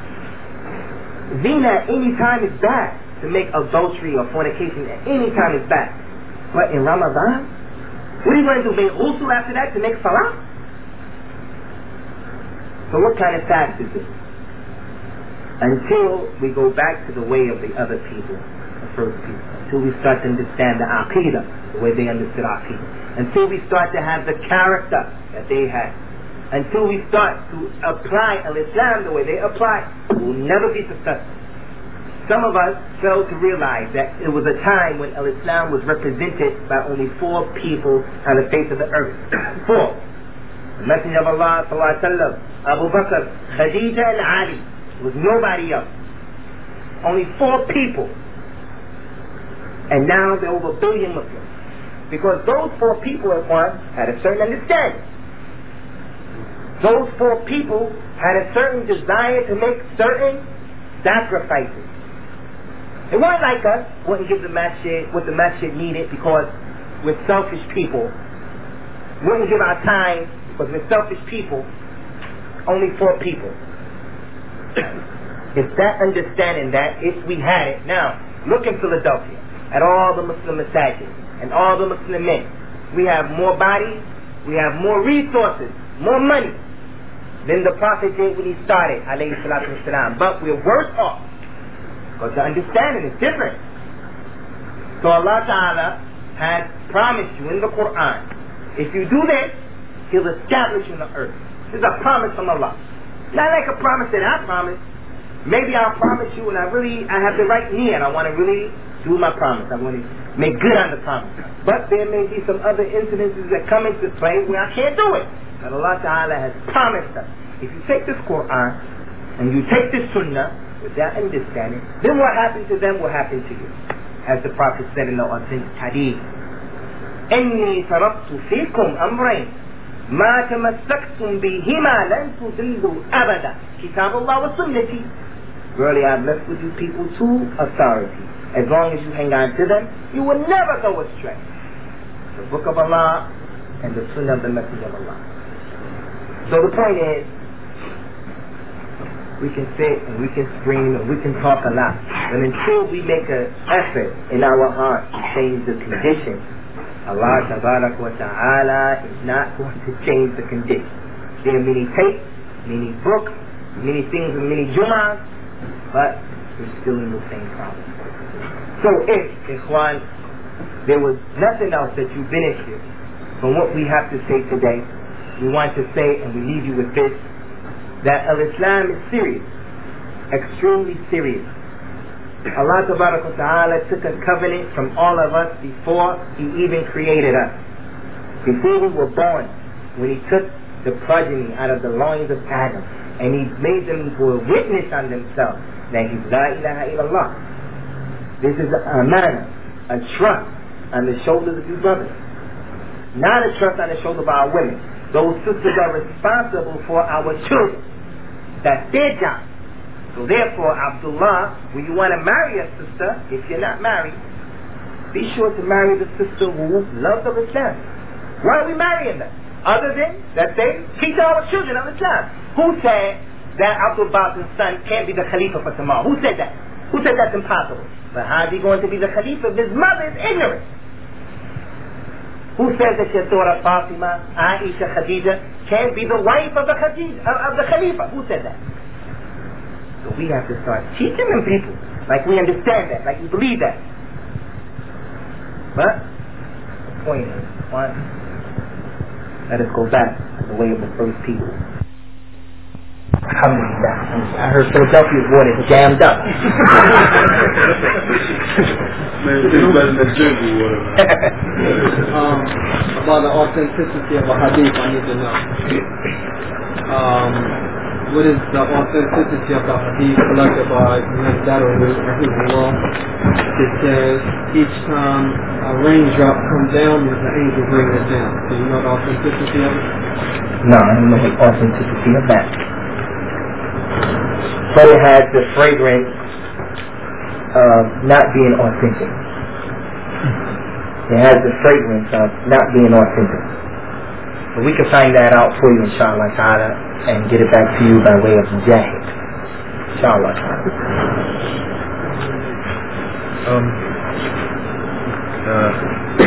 Zina at any time is bad. To make adultery or fornication at any time is bad. But in Ramadan, what are you going to do? Make usul after that to make salah? So what kind of fast is this? Until we go back to the way of the other people, the first people. Until we start to understand the aqidah, the way they understood aqidah. Until we start to have the character that they had. Until we start to apply al-Islam the way they apply, we'll never be successful. Some of us failed to realize that it was a time when al-Islam was represented by only four people on the face of the earth. Four. The Messenger of Allah, sallallahu alaihi wasallam, Abu Bakr, Khadija, and Ali. There was nobody else. Only four people. And now there are over a billion Muslims. Because those four people at once had a certain understanding. Those four people had a certain desire to make certain sacrifices. They weren't like us, wouldn't give the masjid what the masjid needed because we're selfish people. Wouldn't give our time because we're selfish people. Only four people. It's that understanding that if we had it. Now, look in Philadelphia at all the Muslim masajid and all the Muslim men. We have more bodies, we have more resources, more money than the Prophet did when he started, alayhi salatu wasalam. But we're worse off. Because the understanding is different. So Allah Ta'ala has promised you in the Quran, if you do this, He'll establish you in the earth. This is a promise from Allah. Not like a promise that I promised. Maybe I'll promise you and I really, I have the right need. I want to really do my promise. I want to make good on the promise. But there may be some other incidences that come into play where I can't do it. But Allah Ta'ala has promised us. If you take this Quran and you take this Sunnah, with that understanding, then what happened to them will happen to you. As the Prophet said in the authentic hadith, إِنِّي تَرَبْتُ فِيكُمْ أَمْرَيْنِ مَا تَمَسَّكْتُمْ بِهِمَا لَنْ تُضِلُّوا أَبَدًا Kitab Allah wa Sunnati. Really, I've left with you people two authorities. As long as you hang on to them, you will never go astray. The Book of Allah and the Sunnah of the Messenger of Allah. So the point is, we can sit and we can scream and we can talk a lot. But until we make an effort in our heart to change the condition, Allah Tabarak wa Ta'ala is not going to change the condition. There are many tapes, many books, many things and many Jum'ahs, but we're still in the same problem. So if, Ikhwan, there was nothing else that you benefited from what we have to say today, we want to say, and we leave you with this, that al-Islam is serious, extremely serious. Allah Ta'ala took a covenant from all of us before He even created us. Before we were born, when He took the progeny out of the loins of Adam, and He made them to a witness on themselves that He's La ilaha illallah. This is a amana, a trust on the shoulders of you brothers. Not a trust on the shoulders of our women. Those sisters are responsible for our children. That's their job. So therefore, Abdullah, when you want to marry a sister, if you're not married, be sure to marry the sister who loves of Islam. Why are we marrying them? Other than that they teach our children of Islam. Who said that Abdul Basin's son can't be the Khalifa for tomorrow? Who said that? Who said that's impossible? But how is he going to be the Khalifa if his mother is ignorant? Who says that your daughter Fatima, Aisha, Khadija can't be the wife of the Khadija, of the Khalifa? Who said that? So we have to start teaching them people, like we understand that, like we believe that. But the point is, one, let us go back to the way of the first people. Alhamdulillah. I heard Philadelphia's water is jammed up. Man, it's better than Jersey water. um, about the authenticity of a hadith, I need to know. Um, what is the authenticity of the hadith collected by Imam Darwin, rahimahullah? It says each time a raindrop comes down, there's an angel bringing it down. Do you know the authenticity of it? No, I don't know the authenticity of that. But it has the fragrance of not being authentic. It has the fragrance of not being authentic. But we can find that out for you, inshallah ta'ala, and get it back to you by way of mujahid. Inshallah ta'ala. Um, uh,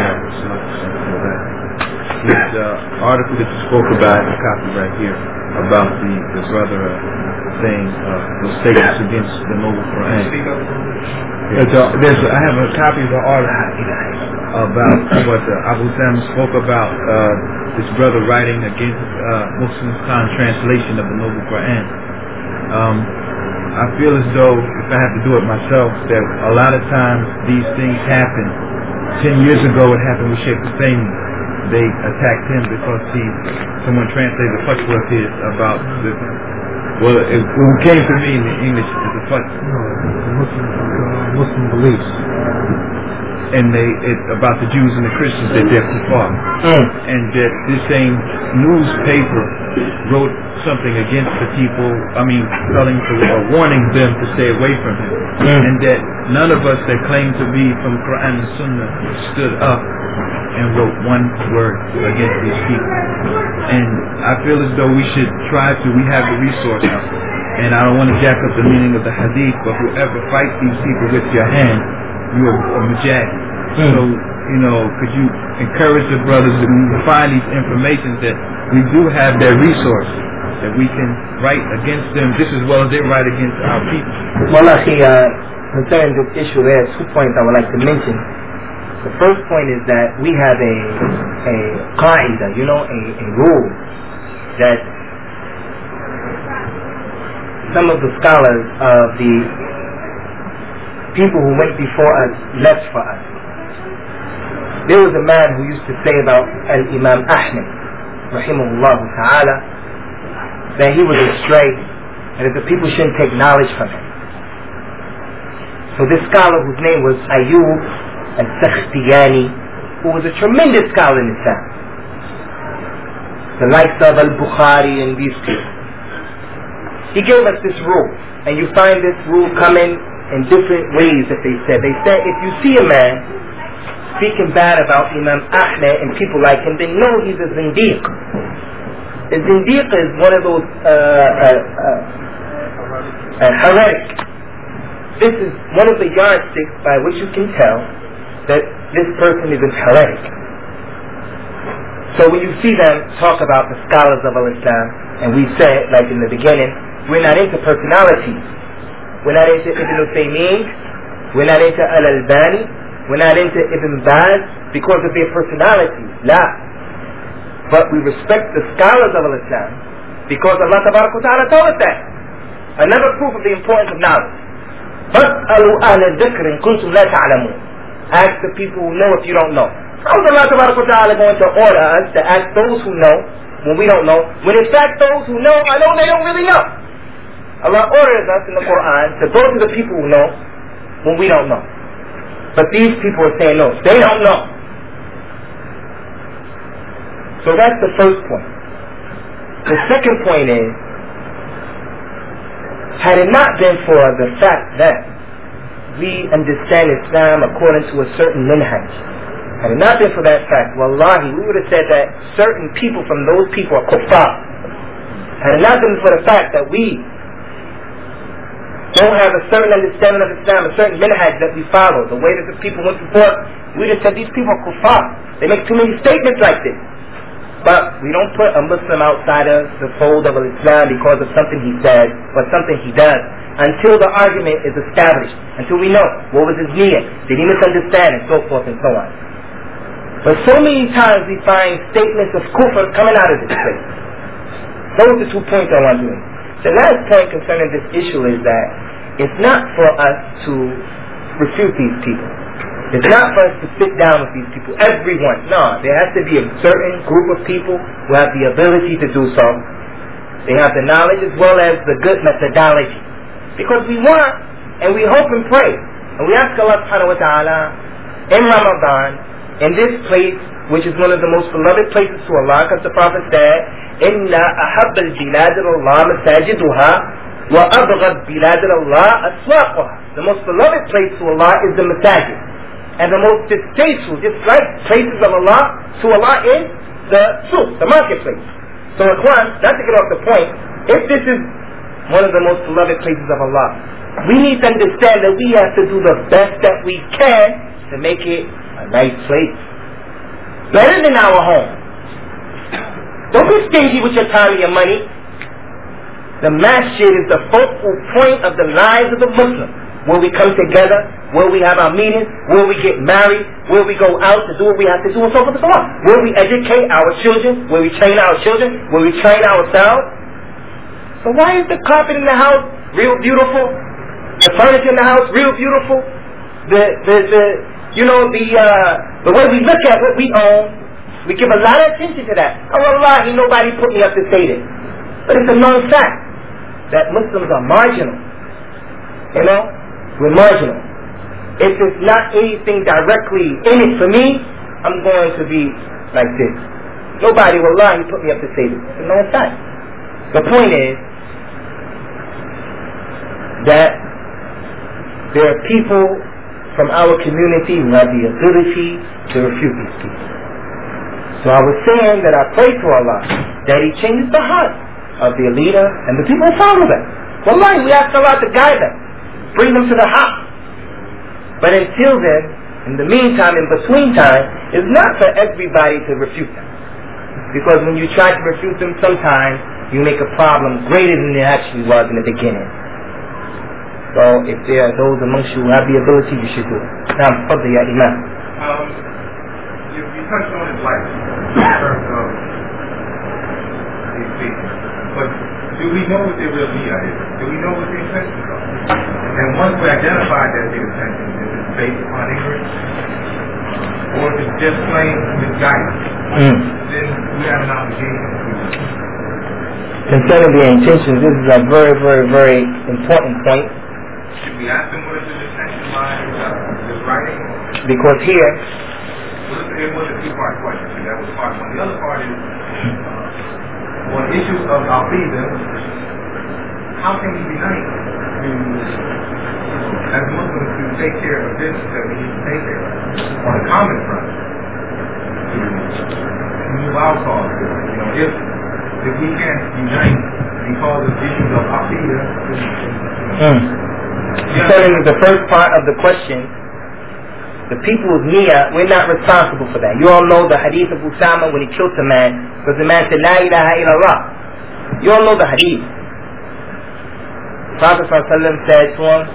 this uh, article that you spoke about, the copy right here, about the, the brother uh, saying uh, those statements against the Noble Quran. There's a, there's a, I have a copy of the article about what uh, Abu Sam spoke about uh, this brother writing against uh, Muslim Khan translation of the Noble Quran. Um, I feel as though, if I have to do it myself, that a lot of times these things happen. Ten years ago it happened with Sheikh Hussein. They attacked him because he, someone translated a fatwa of his about the, well, it, it came to me in the English as a fatwa. No, Muslim, uh, Muslim beliefs. And they, it, about the Jews and the Christians, that they're kuffar. Mm. And that this same newspaper wrote something against the people, I mean, telling to, or warning them to stay away from him. Mm. And that none of us that claim to be from Quran and Sunnah stood up and wrote one word against these people. And I feel as though we should try to, we have the resources, and I don't want to jack up the meaning of the hadith, but whoever fights these people with your hand, you're a mujahid. Mm. So, you know, could you encourage the brothers that we find these information that we do have their resources, that we can write against them just as well as they write against our people. Well, actually, uh, concerning this issue, there are two points I would like to mention. The first point is that we have a a qaida, you know, a, a rule that some of the scholars of the people who went before us left for us. There was a man who used to say about Al-Imam Ahmed, rahimahullah ta'ala, that he was astray and that the people shouldn't take knowledge from him. So this scholar, whose name was Ayyub al-Sakhtiyani, who was a tremendous scholar in Islam, the likes of Al-Bukhari and these people, he gave us this rule, and you find this rule coming in different ways that they said. They said if you see a man speaking bad about Imam Ahmed and people like him, then know he's a zindiq. A zindiq is one of those uh, uh, uh, uh, heretic. This is one of the yardsticks by which you can tell that this person is a heretic. So when you see them talk about the scholars of Al-Islam, and we said, like in the beginning, we're not into personalities. We're not into Ibn Uthaymeen. We're not into Al-Albani. We're not into Ibn Baz because of their personalities. La. But we respect the scholars of Al-Islam because Allah Ta'ala told us that. Another proof of the importance of knowledge. فَاسْأَلُوا أَهْلَ الذِّكْرِ إِن كُنتُمْ لَا تَعْلَمُونَ. Ask the people who know if you don't know. How is Allah Ta'ala going to order us to ask those who know when we don't know, when in fact those who know, I know they don't really know? Allah orders us in the Quran to go to the people who know when we don't know. But these people are saying no, they don't know. So that's the first point. The second point is, had it not been for the fact that we understand Islam according to a certain minhaj, had it not been for that fact, wallahi, we would have said that certain people from those people are kuffar. Had it not been for the fact that we don't have a certain understanding of Islam, a certain minhaj that we follow, the way that the people went before, we'd have said these people are kuffar. They make too many statements like this. But we don't put a Muslim outside of the fold of Islam because of something he said or something he does until the argument is established, until we know what was his niyyah, did he misunderstand, and so forth and so on. But so many times we find statements of kufr coming out of this place. Those are the two points I want to make. The last point concerning this issue is that it's not for us to refute these people. It's not for us to sit down with these people, everyone. No, there has to be a certain group of people who have the ability to do so. They have the knowledge as well as the good methodology. Because we want and we hope and pray. And we ask Allah subhanahu wa ta'ala in Ramadan, in this place, which is one of the most beloved places to Allah, because the Prophet said, Inna ahab al-bilad al-Allah masajiduha wa abghad bilad al-Allah aswaquha. The most beloved place to Allah is the masajid. And the most distasteful, dislike places of Allah to Allah is the souk, the marketplace. So, Ikhwan, not to get off the point, if this is one of the most beloved places of Allah, we need to understand that we have to do the best that we can to make it a nice place. Better than our home. Don't be stingy with your time and your money. The masjid is the focal point of the lives of the Muslims. Where we come together, where we have our meetings, where we get married, where we go out to do what we have to do, and so forth and so on. Where we educate our children, where we train our children, where we train ourselves. So why is the carpet in the house real beautiful? The furniture in the house real beautiful? The the the you know the uh, the way we look at what we own, we give a lot of attention to that. Oh Allah, nobody put me up to say this, but it's a known fact that Muslims are marginal. You know. We're marginal. If it's not anything directly in it for me, I'm going to be like this. Nobody will lie and put me up to say this. It's a known fact. The point is that there are people from our community who have the ability to refute these people. So I was saying that I pray to Allah that He changes the heart of their leader and the people who follow them. Wallahi, we ask Allah to guide them. Bring them to the haqq. But until then, in the meantime, in between time, it's not for everybody to refute them. Because when you try to refute them, sometimes you make a problem greater than it actually was in the beginning. So if there are those amongst you who have the ability, you should do it. Now, Fadli ya Imam. Um, you, you touched on his life in terms of these people. But do we know what their real need is? Do we know what the intentions are? And once we identify that their intentions, is it based upon ignorance? Or if it's just plain misguidance? Mm. Then we have an obligation to do it. Concerning the intentions, this is a very, very, very important point. Should we ask them what is the intention behind this writing? Because here, well, it was a two-part question. So that was part one. The other part is, uh, on issues of Aqidah, how can we unite to, as Muslims, to take care of business that we need to take care of on a common front? To move our cause. You know, if if we can't unite because of issues of Aqidah, mm. concerning the first part of the question, the people of Nia, we're not responsible for that. You all know the hadith of Usama when he killed the man, because the man said, La ilaha illallah. You all know the hadith. The Prophet ﷺ said to him,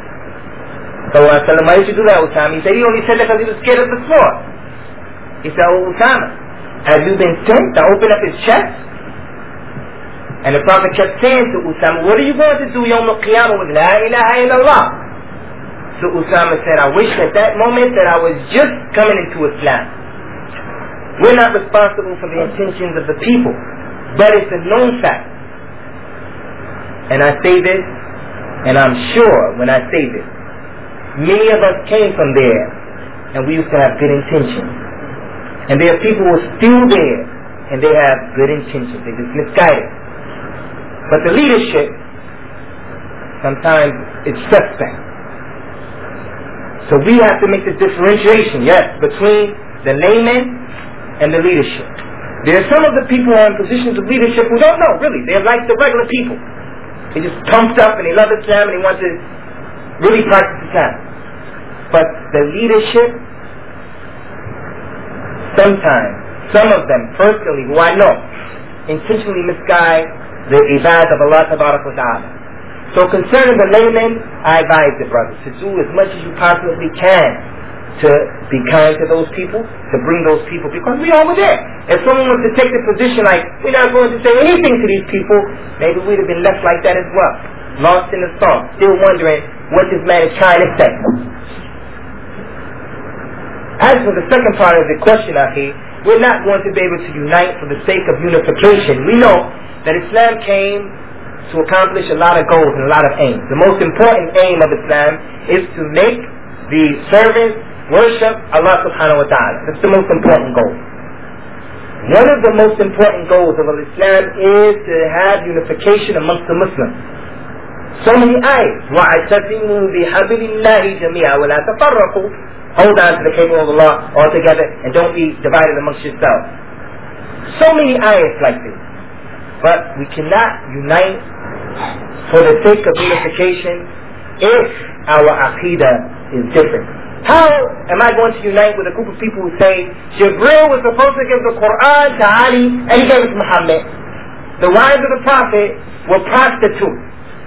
why did you do that, Usama? He said, he only said that because he was scared of the sword. He said, oh, Usama, have you been sent to open up his chest? And the Prophet kept saying to Usama, what are you going to do Yawm al-Qiyamah with La ilaha illallah? So Usama said, I wish at that moment that I was just coming into Islam. We're not responsible for the intentions of the people, but it's a known fact. And I say this, and I'm sure when I say this, many of us came from there, and we used to have good intentions. And there are people who are still there, and they have good intentions. They just misguided. But the leadership, sometimes it's suspect. So we have to make the differentiation, yes, between the layman and the leadership. There are some of the people who are in positions of leadership who don't know, really. They're like the regular people. They just pumped up and they love Islam and they want to really practice Islam. But the leadership, sometimes some of them personally, who I know, intentionally misguide the ibad of Allah Tabarak wa Ta'ala. So concerning the laymen, I advise the brothers to do as much as you possibly can to be kind to those people, to bring those people, because we all were there. If someone was to take the position like, we're not going to say anything to these people, maybe we'd have been left like that as well. Lost in the storm, still wondering what this man is trying to say. As for the second part of the question, Akhi, we're not going to be able to unite for the sake of unification. We know that Islam came to accomplish a lot of goals and a lot of aims. The most important aim of Islam is to make the servants worship Allah subhanahu wa ta'ala. That's the most important goal. One of the most important goals of Islam is to have unification amongst the Muslims. So many ayahs. وَاعْتَصِمُوا بِحَبْلِ اللَّهِ جَمِيعًا وَلَا تَفَرَّقُوا. Hold on to the cable of Allah altogether and don't be divided amongst yourselves. So many ayahs like this. But we cannot unite for the sake of unification if our aqidah is different. How am I going to unite with a group of people who say Jibreel was supposed to give the Quran to Ali and he gave it to Muhammad? The wives of the Prophet were prostitutes.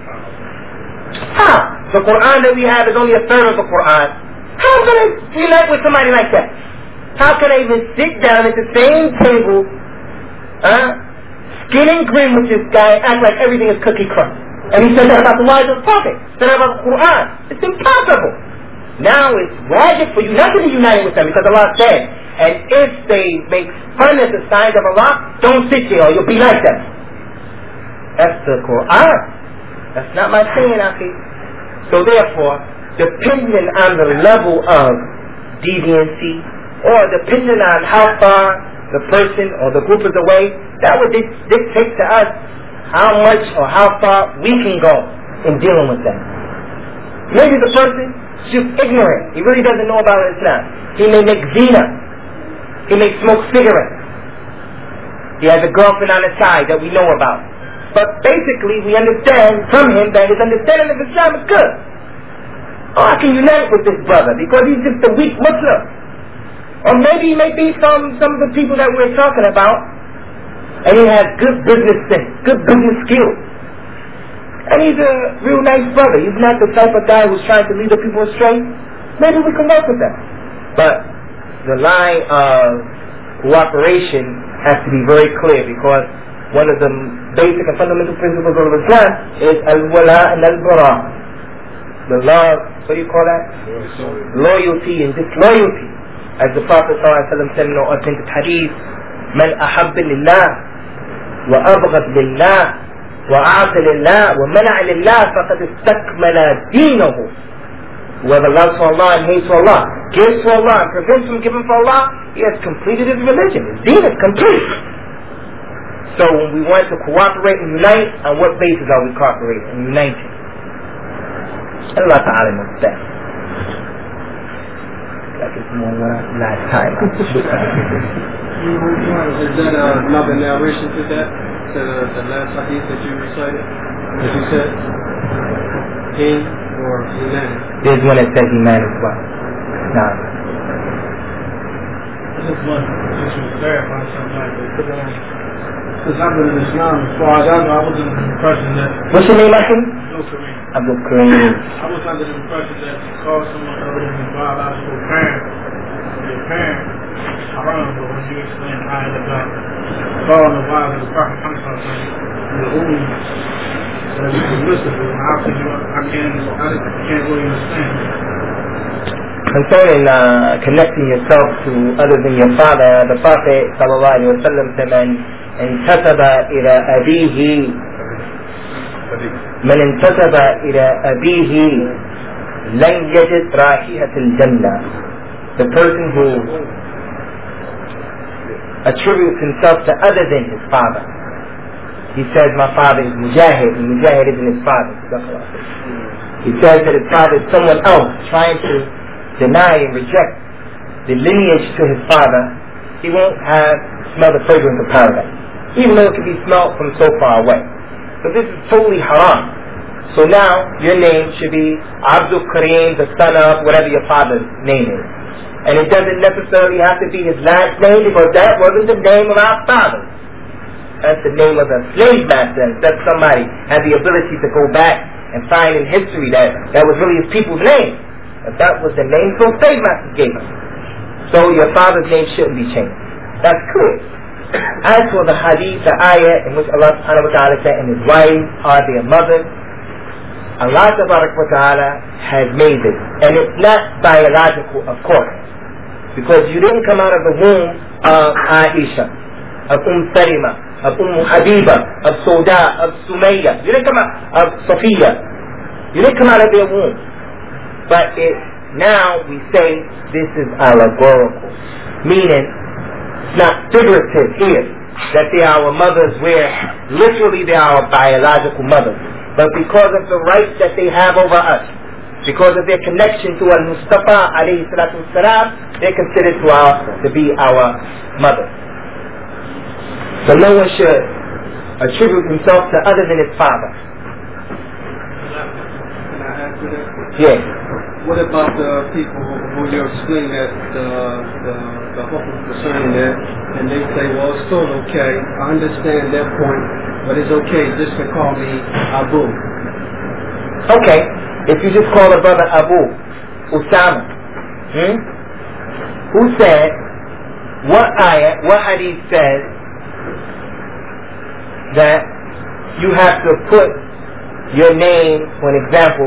How? The Quran that we have is only a third of the Quran. How can I unite with somebody like that? How can I even sit down at the same table, huh, skin and grin with this guy and act like everything is cookie crumb? And he said that about the wives of the Prophet, said that about the Quran. It's impossible. Now it's wajib for you not to be united with them, because Allah said, and if they make fun of the signs of Allah, don't sit there or you'll be like them. That's the Quran. That's not my saying, Akhi. So therefore, depending on the level of deviancy, or depending on how far the person or the group is away, that would dictate to us how much or how far we can go in dealing with them. Maybe the person is just ignorant. He really doesn't know about Islam. He may make zina. He may smoke cigarettes. He has a girlfriend on the side that we know about. But basically, we understand from him that his understanding of Islam is good. Oh, I can unite with this brother because he's just a weak Muslim. Or maybe he may be from some of the people that we're talking about, and he has good business sense, good business skills. And he's a real nice brother. He's not the type of guy who's trying to lead the people astray. Maybe we can work with that. But the line of cooperation has to be very clear, because one of the basic and fundamental principles of Islam is al-wala and al-bara. The love, what do you call that? Loyalty and disloyalty. As the Prophet ﷺ said in an authentic hadith, من أحب لله وأبغض لله وأعطى لله ومنع لله فقد استكمل دينه. Whoever loves for Allah and hates for Allah, gives for Allah and prevents from giving for Allah, he has completed his religion. His deen is complete. So when we want to cooperate and unite, on what basis are we cooperating and uniting? Allah Ta'ala knows best. Like it's more last time. Is that uh, another narration to that? To the, the last hadith that you recited? That you said? In or Iman? There's one that says Iman as well. No. I just want to clarify something like that. Because I've been in Islam, as far as I know, I was under the impression that... What's your name, Akim? Abdul Kareem. Abdul Kareem. I was under the impression that to call someone other than your biological parent, your parent, haram, but when you explain the ayat about calling the wives of the Prophet Muhammad, the only that is permissible, how can you, I can't, I can't really understand. Concerning uh, connecting yourself to other than your father, the Prophet sallallahu alaihi wasallam said, من انتسب إلى أبيه من انتسب إلى أبيه لن يجد رائحة الجنة. The person who attributes himself to other than his father. He says, my father is Mujahid, and Mujahid isn't his father. He says that his father is someone else, trying to deny and reject the lineage to his father. He won't have smell the fragrance of paradise, even though it can be smelled from so far away. So this is totally haram. So now your name should be Abdul Kareem, the son of whatever your father's name is. And it doesn't necessarily have to be his last name, because that wasn't the name of our father. That's the name of the slave master. And that somebody had the ability to go back and find in history that that was really his people's name. If that was the name so slave masters gave us. So your father's name shouldn't be changed. That's clear. As for the hadith, the ayah in which Allah subhanahu wa ta'ala said, and his wives are their mothers, Allah subhanahu wa ta'ala has made this. And it's not biological, of course. Because you didn't come out of the womb of Aisha, of Umm Salima, of Umm Habiba, of Sauda, of Sumayya. You didn't come out of Safiya. You didn't come out of their womb. But it, now we say this is allegorical. Meaning, it's not figurative here, that they are our mothers where literally they are our biological mothers. But because of the rights that they have over us, because of their connection to Al-Mustafa alayhi salatu wasalam, they're considered to, our, to be our mother. So no one should attribute himself to other than his father. Can I add to that? Yes. What about the people who you explain that the the the hope concerning that, and they say, well, it's still okay. I understand that point, but it's okay just to call me Abu. Okay. If you just call a brother Abu, Usama, hmm? who said, what ayah, what hadith says that you have to put your name, for an example,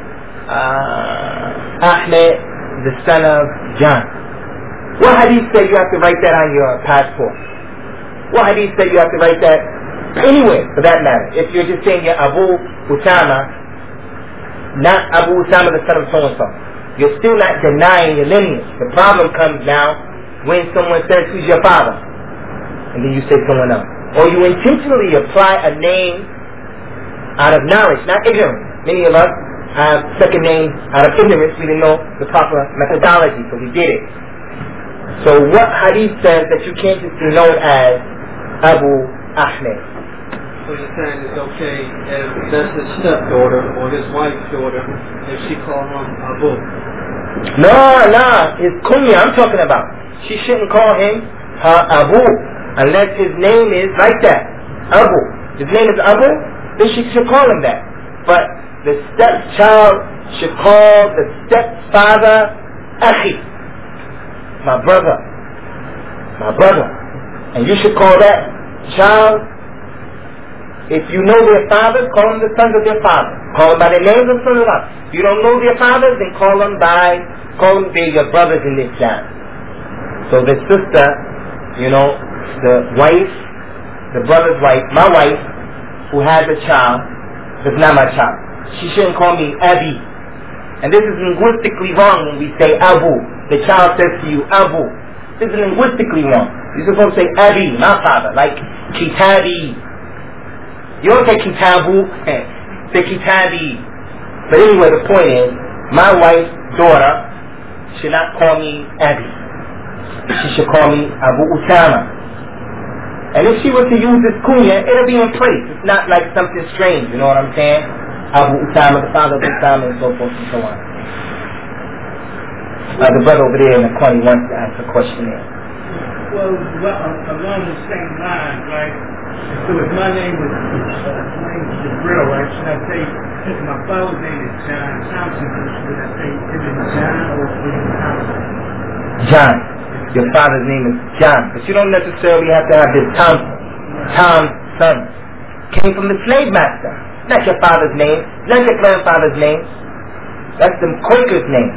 uh, Ahmed, the son of John. What hadith said you have to write that on your passport? What hadith said you have to write that anywhere, for that matter? If you're just saying you're Abu Usama, not Abu Usama the son of so-and-so. You're still not denying your lineage. The problem comes now when someone says, who's your father? And then you say someone else. Or you intentionally apply a name out of knowledge, not ignorance. Many of us have second names out of ignorance. We didn't know the proper methodology, so we did it. So what hadith says that you can't just be known as Abu Ahmed? So you're saying it's okay if that's his stepdaughter or his wife's daughter if she calls him Abu? No, no, it's kunya I'm talking about. She shouldn't call him her Abu unless his name is like that, Abu. His name is Abu, then she should call him that. But the stepchild should call the stepfather Akhi, my brother, my brother. And you should call that child, if you know their fathers, call them the sons of their fathers. Call them by the names of sons of God. If you don't know their fathers, then call them by, call them they're your brothers in Islam. So the sister, you know, the wife, the brother's wife, my wife, who has a child, is not my child. She shouldn't call me Abi. And this is linguistically wrong when we say Abu. The child says to you, Abu. This is linguistically wrong. You're supposed to say Abi, my father, like Kitabi. You don't say Kitabu, say Kitabi. But anyway, the point is, my wife's daughter should not call me Abi. She should call me Abu Usama. And if she were to use this kunya, it'll be in place. It's not like something strange, you know what I'm saying? Abu Usama, the father of Usama, and so forth and so on. Uh, the brother over there in the corner wants to ask a question there. Well, well along the same lines, right? So if my name was uh, my name is Jabril, right? Should I say if my father's name is John Thompson? Should I say is it John or is it Thompson? John. Your father's name is John, but you don't necessarily have to have this Thompson. Tom's son came from the slave master. Not your father's name, not your grandfather's name. That's the Quaker's name.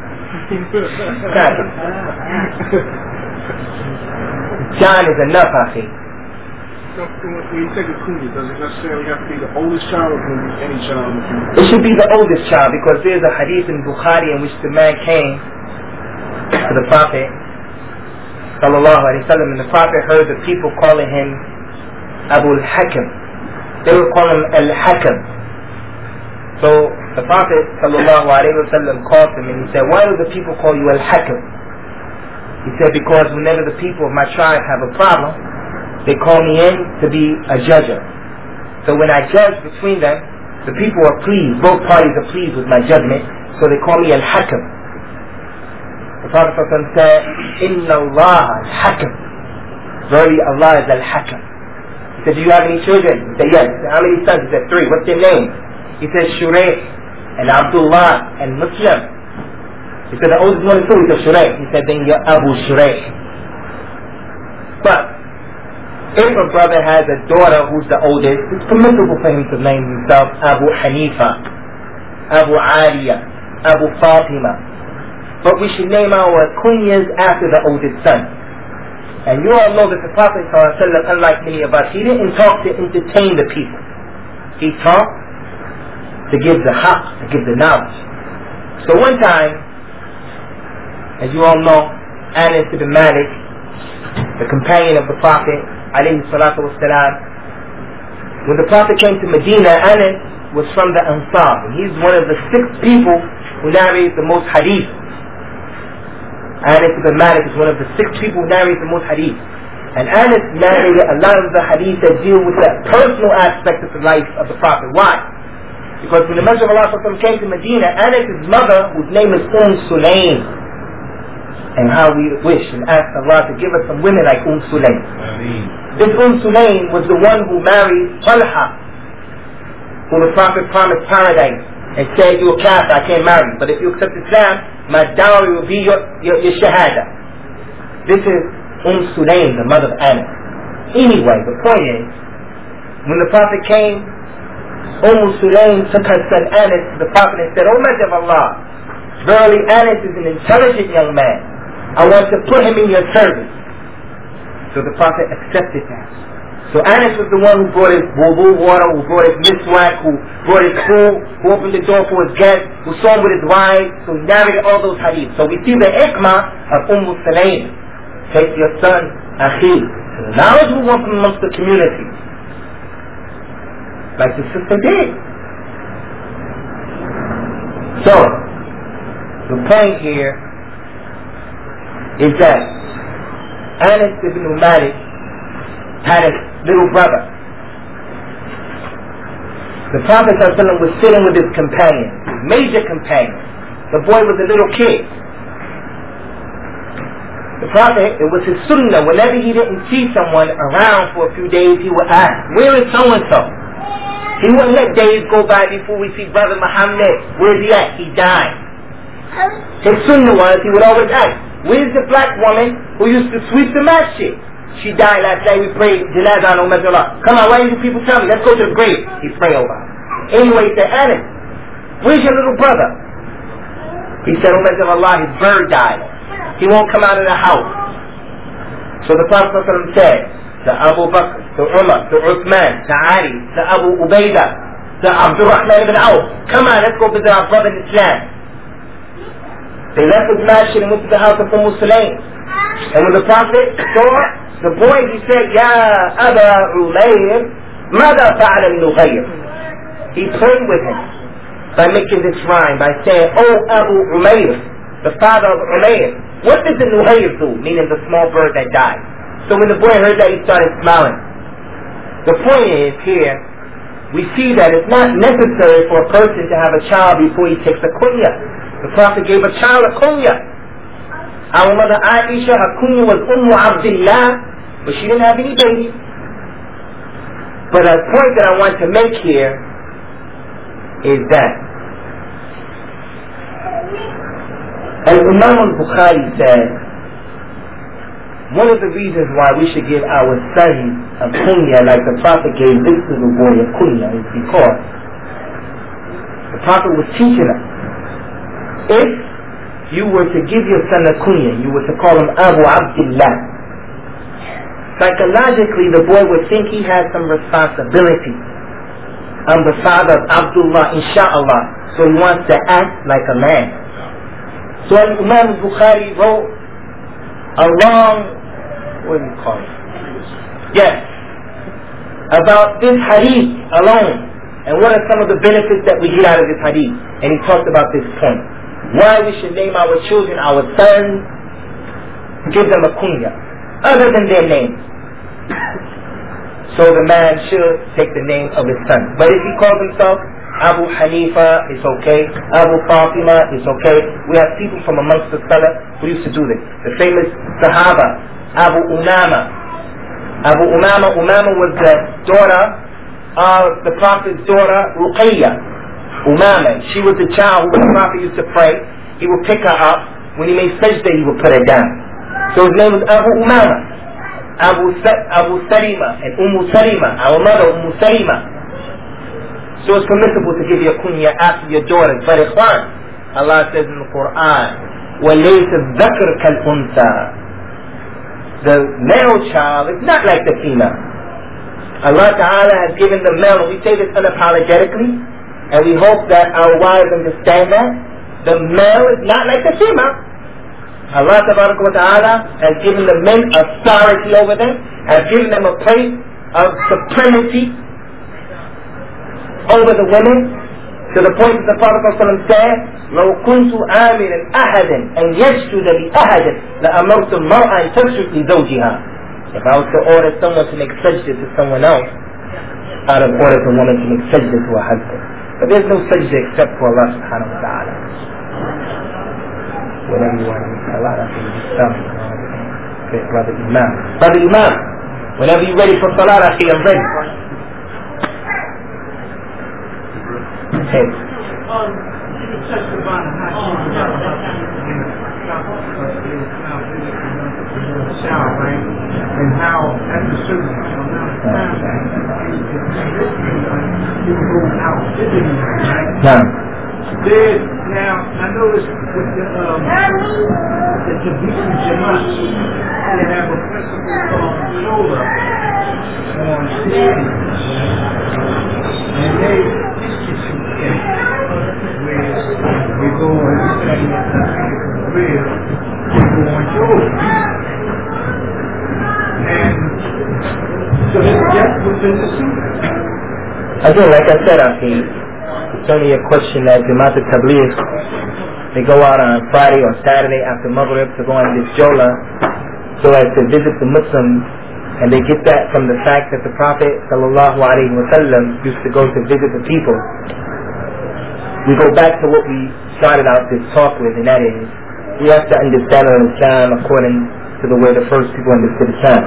John is enough, I think. When you take a kunya, does it necessarily have to be the oldest child or can it be any child? It should be the oldest child, because there's a hadith in Bukhari in which the man came to the Prophet sallallahu alaihi wasallam, and the Prophet heard the people calling him Abu al-Hakim. They were calling him al-Hakim. So the Prophet sallallahu alaihi wasallam called him and he said, why do the people call you al-Hakim? He said, because whenever the people of my tribe have a problem, they call me in to be a judger. So when I judge between them, the people are pleased, both parties are pleased with my judgment, so they call me Al-Hakam. The Prophet said, Inna Allah Al-Hakam. Verily Allah is Al-Hakam. He said, do you have any children? He said, yes. He said, how many sons? He said, three. What's their name? He said, Shurayh and Abdullah and Muslim. He said, the oldest one is who? He said, Shurayh. He said, then you're Abu Shurayh. But if a brother has a daughter who's the oldest, it's permissible for him to name himself Abu Hanifa, Abu Aliya, Abu Fatima. But we should name our kunyas after the oldest son. And you all know that the Prophet ﷺ, unlike many of us, he didn't talk to entertain the people. He talked to give the haqq, to give the knowledge. So one time, as you all know, Anas ibn Malik, the companion of the Prophet, alayhi salatu wassalam, when the Prophet came to Medina, Anas was from the Ansar. He's one of the six people who narrates the most hadith. Anas ibn Malik is one of the six people who narrates the most hadith. And Anas narrated a lot of the hadith that deal with the personal aspect of the life of the Prophet. Why? Because when the Messenger of Allah came to Medina, Anas' mother, whose name is Umm Sulaym, and how we wish and ask Allah to give us some women like Umm Sulaym. This Umm Sulaym was the one who married Talha, who the Prophet promised paradise and said, you're a kafir, I can't marry you. But if you accept Islam, my dowry will be your, your, your shahada. This is Umm Sulaym, the mother of Anas. Anyway, the point is, when the Prophet came, Umm Sulaym took her son Anas to the Prophet and said, O Messenger of Allah, verily Anas is an intelligent young man. I want to put him in your service. So the Prophet accepted that. So Anas was the one who brought his wudu water, who brought his miswak, who brought his food, who opened the door for his guests, who saw him with his wives, so he narrated all those hadiths. So we see the hikmah of Umm Sulaym. Take your son, Akhi, to the knowledgeable one from amongst the community. Like the sister did. So, the point here is that Anas ibn Malik had a little brother. The Prophet ﷺ was sitting with his companion, his major companion. The boy was a little kid. The Prophet, it was his sunnah, whenever he didn't see someone around for a few days, he would ask, where is so-and-so? He wouldn't let days go by before we see Brother Muhammad. Where's he at? He died. His sunnah was, he would always ask, where's the black woman who used to sweep the masjid? She died last night, we prayed Janazah on Umm Allah. Come on, why do you people tell me? Let's go to the grave. He prayed over her. Anyway, he said, Anas, where's your little brother? He said, Umm Allah, his bird died. He won't come out of the house. So the Prophet said to Abu Bakr, to Umar, to Uthman, to Ali, to Abu Ubaidah, to Abdul Rahman ibn Auf, come on, let's go visit our brother in Islam. They left his masjid and went to the house of Umm Sulaym. And when the Prophet saw the boy, he said, Ya Aba Umayr, Mada fa'ala Nughayr. He played with him by making this rhyme, by saying, Oh Abu Umayr, the father of Umayr, what does the Nughayr do? Meaning the small bird that died. So when the boy heard that, he started smiling. The point is here, we see that it's not necessary for a person to have a child before he takes a kunya. The Prophet gave a child a kunya. Our mother Aisha, her kunya was Ummu Abdullah, but she didn't have any baby. But a point that I want to make here is that as Imam al-Bukhari said, one of the reasons why we should give our sons a kunya like the Prophet gave this little boy a kunya is because the Prophet was teaching us, if you were to give your son a kunya, you were to call him Abu Abdullah, psychologically the boy would think he has some responsibility. I'm the father of Abdullah, inshallah, so he wants to act like a man. So Imam Bukhari wrote a long, what do you call it? Yes, about this hadith alone, and what are some of the benefits that we get out of this hadith. And he talked about this point. Why we should name our children, our sons, give them a kunya, other than their name. So the man should take the name of his son. But if he calls himself Abu Hanifa is okay. Abu Fatima is okay. We have people from amongst the Salaf who used to do this. The famous Sahaba, Abu Umama. Abu Umama, Umama was the daughter of the Prophet's daughter, Ruqayya. Umama, she was the child who the Prophet used to pray. He would pick her up. When he made sajda, he would put her down. So his name was Abu Umama. Abu, Sa- Abu Salima and Umm Salima, our mother Umm Salima. So it's permissible to give your kunya after your daughters. But Ikhwan, Allah says in the Quran, وَلَيْسَ الذَّكْرُ كَالْأُنْثَى. The male child is not like the female. Allah Ta'ala has given the male, and we say this unapologetically, and we hope that our wives understand that. The male is not like the female. Allah Ta'ala has given the men authority over them, has given them a place of supremacy over the women, to the point that the Prophet said, لو كنت آمرا أحدا أن يسجد لأحد لأمرت المرأة أن تسجد لزوجها. If I was to order someone to make sajda to someone else, I'd have ordered a woman to make sajda to her husband. But there's no sajda except for Allah subhanahu wa ta'ala. Whenever you want to make salah, that's what you tell me. Okay, Brother Imam. Brother Imam, whenever you're ready for salah, I'm ready. Hey. Um, you touched upon how she shower, right? And how after a certain amount of time, you go out visiting, right? Yeah. Then, now, I noticed with the, um, the Tabitha Jamaat, they have a principle called shoulder on standing. And they institute it where we go and study where we go on shoulder. And so that's within the sunnah. Again, like I said, Afi, it's only a question that Jamaat al-Tabligh, they go out on Friday or Saturday after Maghrib to go on this Jola so as to visit the Muslims, and they get that from the fact that the Prophet sallallahu alaihi wasallam used to go to visit the people. We go back to what we started out this talk with, and that is, we have to understand Islam according to the way the first people understood Islam.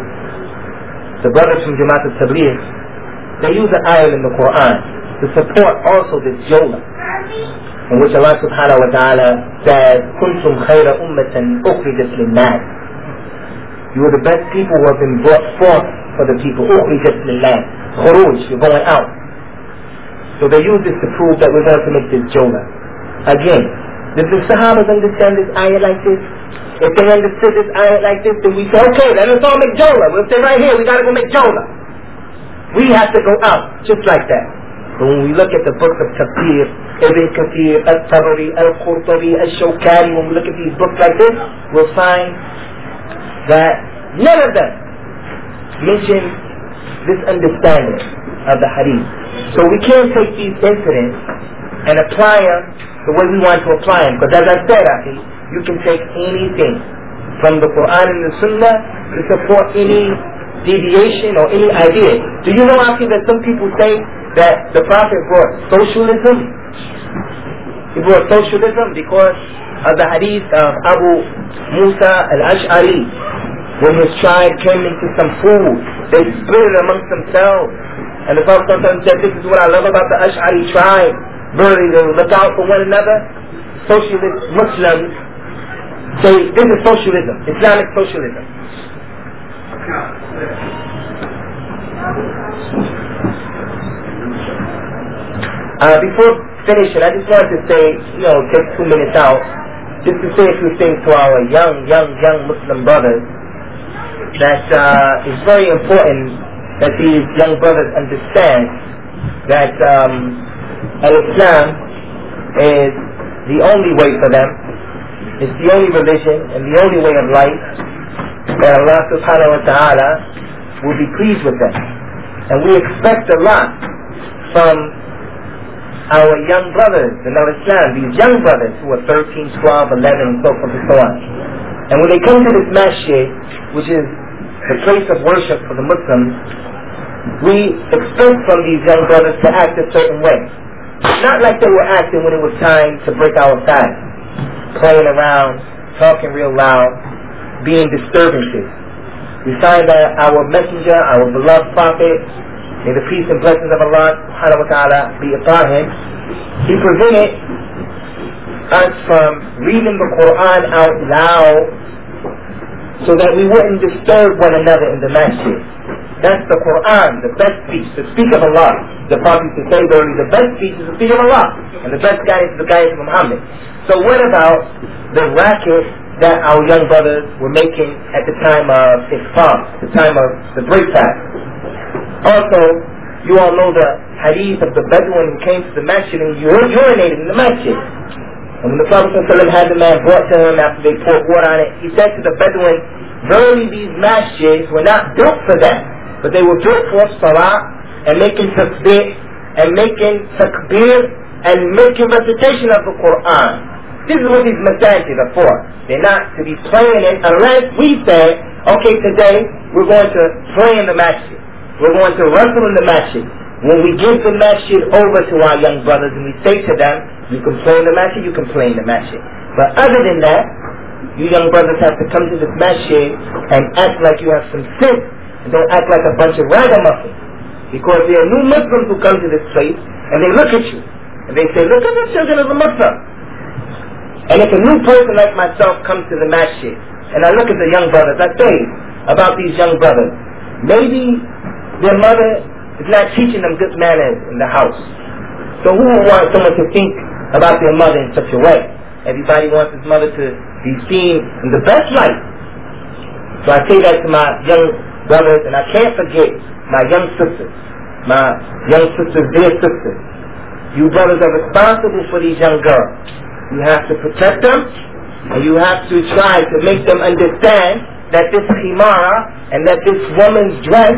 The brothers from Jamaat al-Tabligh, they use an ayah in the Quran to support also this Jola, in which Allah subhanahu wa ta'ala says, كُنْتُمْ خَيْرَ أُمَّةً أُخْرِجَتْ لِلنَّاسِ. You are the best people who have been brought forth for the people. أُخْرِجَتْ لِلنَّاسِ. Khuruj, you're going out. So they use this to prove that we're going to make this Jola. Again, did the Sahabas understand this ayah like this? If they understood this ayah like this, then we say, okay, let us all make Jola. We'll say right here, we got to go make Jola. We have to go out, just like that. But when we look at the books of Tafsir, Ibn Kathir, Al-Tabari, Al-Qurtubi, Al-Shawkani, when we look at these books like this, we'll find that none of them mention this understanding of the hadith. So we can't take these incidents and apply them the way we want to apply them. Because as I said, I think you can take anything from the Quran and the Sunnah to support any deviation or any idea. Do you know, I think that some people say that the Prophet brought socialism? He brought socialism because of the hadith of Abu Musa al-Ash'ari. When his tribe came into some food, they split it amongst themselves. And the Prophet said, this is what I love about the Ash'ari tribe. Really, they look out for one another. Socialist Muslims say, this is socialism, Islamic socialism. Uh, before finishing, I just wanted to say, you know, take two minutes out, just to say a few things to our young, young, young Muslim brothers, that uh, it's very important that these young brothers understand that um, Al-Islam is the only way for them, it's the only religion and the only way of life that Allah subhanahu wa ta'ala will be pleased with them. And we expect a lot from our young brothers in Al-Islam, these young brothers who are thirteen, twelve, eleven, and so forth and so on. And when they come to this masjid, which is the place of worship for the Muslims, we expect from these young brothers to act a certain way. not like they were acting when it was time to break our fast, playing around, talking real loud, being disturbances. We find that our messenger, our beloved prophet, may the peace and blessings of Allah subhanahu wa ta'ala be upon him, he prevented us from reading the Quran out loud so that we wouldn't disturb one another in the masjid. That's the Quran, the best speech, the speak of Allah. The Prophet used to say earlier, the best speech is the speech of Allah, and the best guidance is the guidance of Muhammad. So what about the racket that our young brothers were making at the time of Iftar, the time of the break fast? Also, you all know the hadith of the Bedouin who came to the masjid and urinated in the masjid. And when the Prophet ﷺ had the man brought to him after they poured water on it, he said to the Bedouin, verily these masjids were not built for that, but they were built for salah and making tasbih and making takbir and making recitation of the Quran. This is what these masajid are for. They're not to be playing in unless we say, okay, today we're going to play in the masjid. We're going to wrestle in the masjid. When we give the masjid over to our young brothers and we say to them, you can play in the masjid, you can play in the masjid. But other than that, you young brothers have to come to this masjid and act like you have some sense and don't act like a bunch of ragamuffins. Because there are new Muslims who come to this place and they look at you and they say, look at the children of the Muslim. And if a new person like myself comes to the masjid and I look at the young brothers, I say about these young brothers, maybe their mother is not teaching them good manners in the house. So who would want someone to think about their mother in such a way? Everybody wants his mother to be seen in the best light. So I say that to my young brothers, and I can't forget my young sisters, my young sisters, their sisters. You brothers are responsible for these young girls. You have to protect them, and you have to try to make them understand that this khimara and that this woman's dress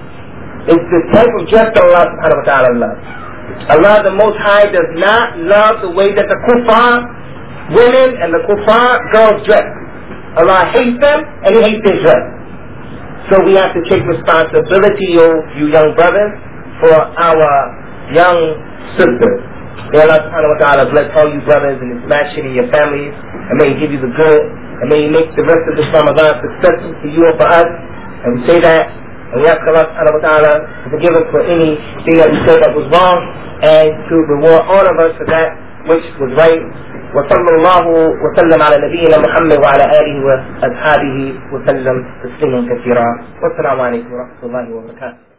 is the type of dress that Allah subhanahu wa ta'ala loves. Allah the Most High does not love the way that the kuffar women and the kuffar girls dress. Allah hates them and He hates their dress. So we have to take responsibility, oh, you young brothers, for our young sisters. May Allah subhanahu wa ta'ala bless all you brothers in this masjid and your families, and may He give you the good, and may He make the rest of this Ramadan successful for you and for us. And we say that, and we ask Allah subhanahu wa ta'ala to forgive us for anything that we said that was wrong, and to reward all of us for that which was right. وصلى الله وسلم على نبينا محمد وعلى آله وأصحابه وسلم تسليما كثيرا والسلام عليكم ورحمة الله وبركاته.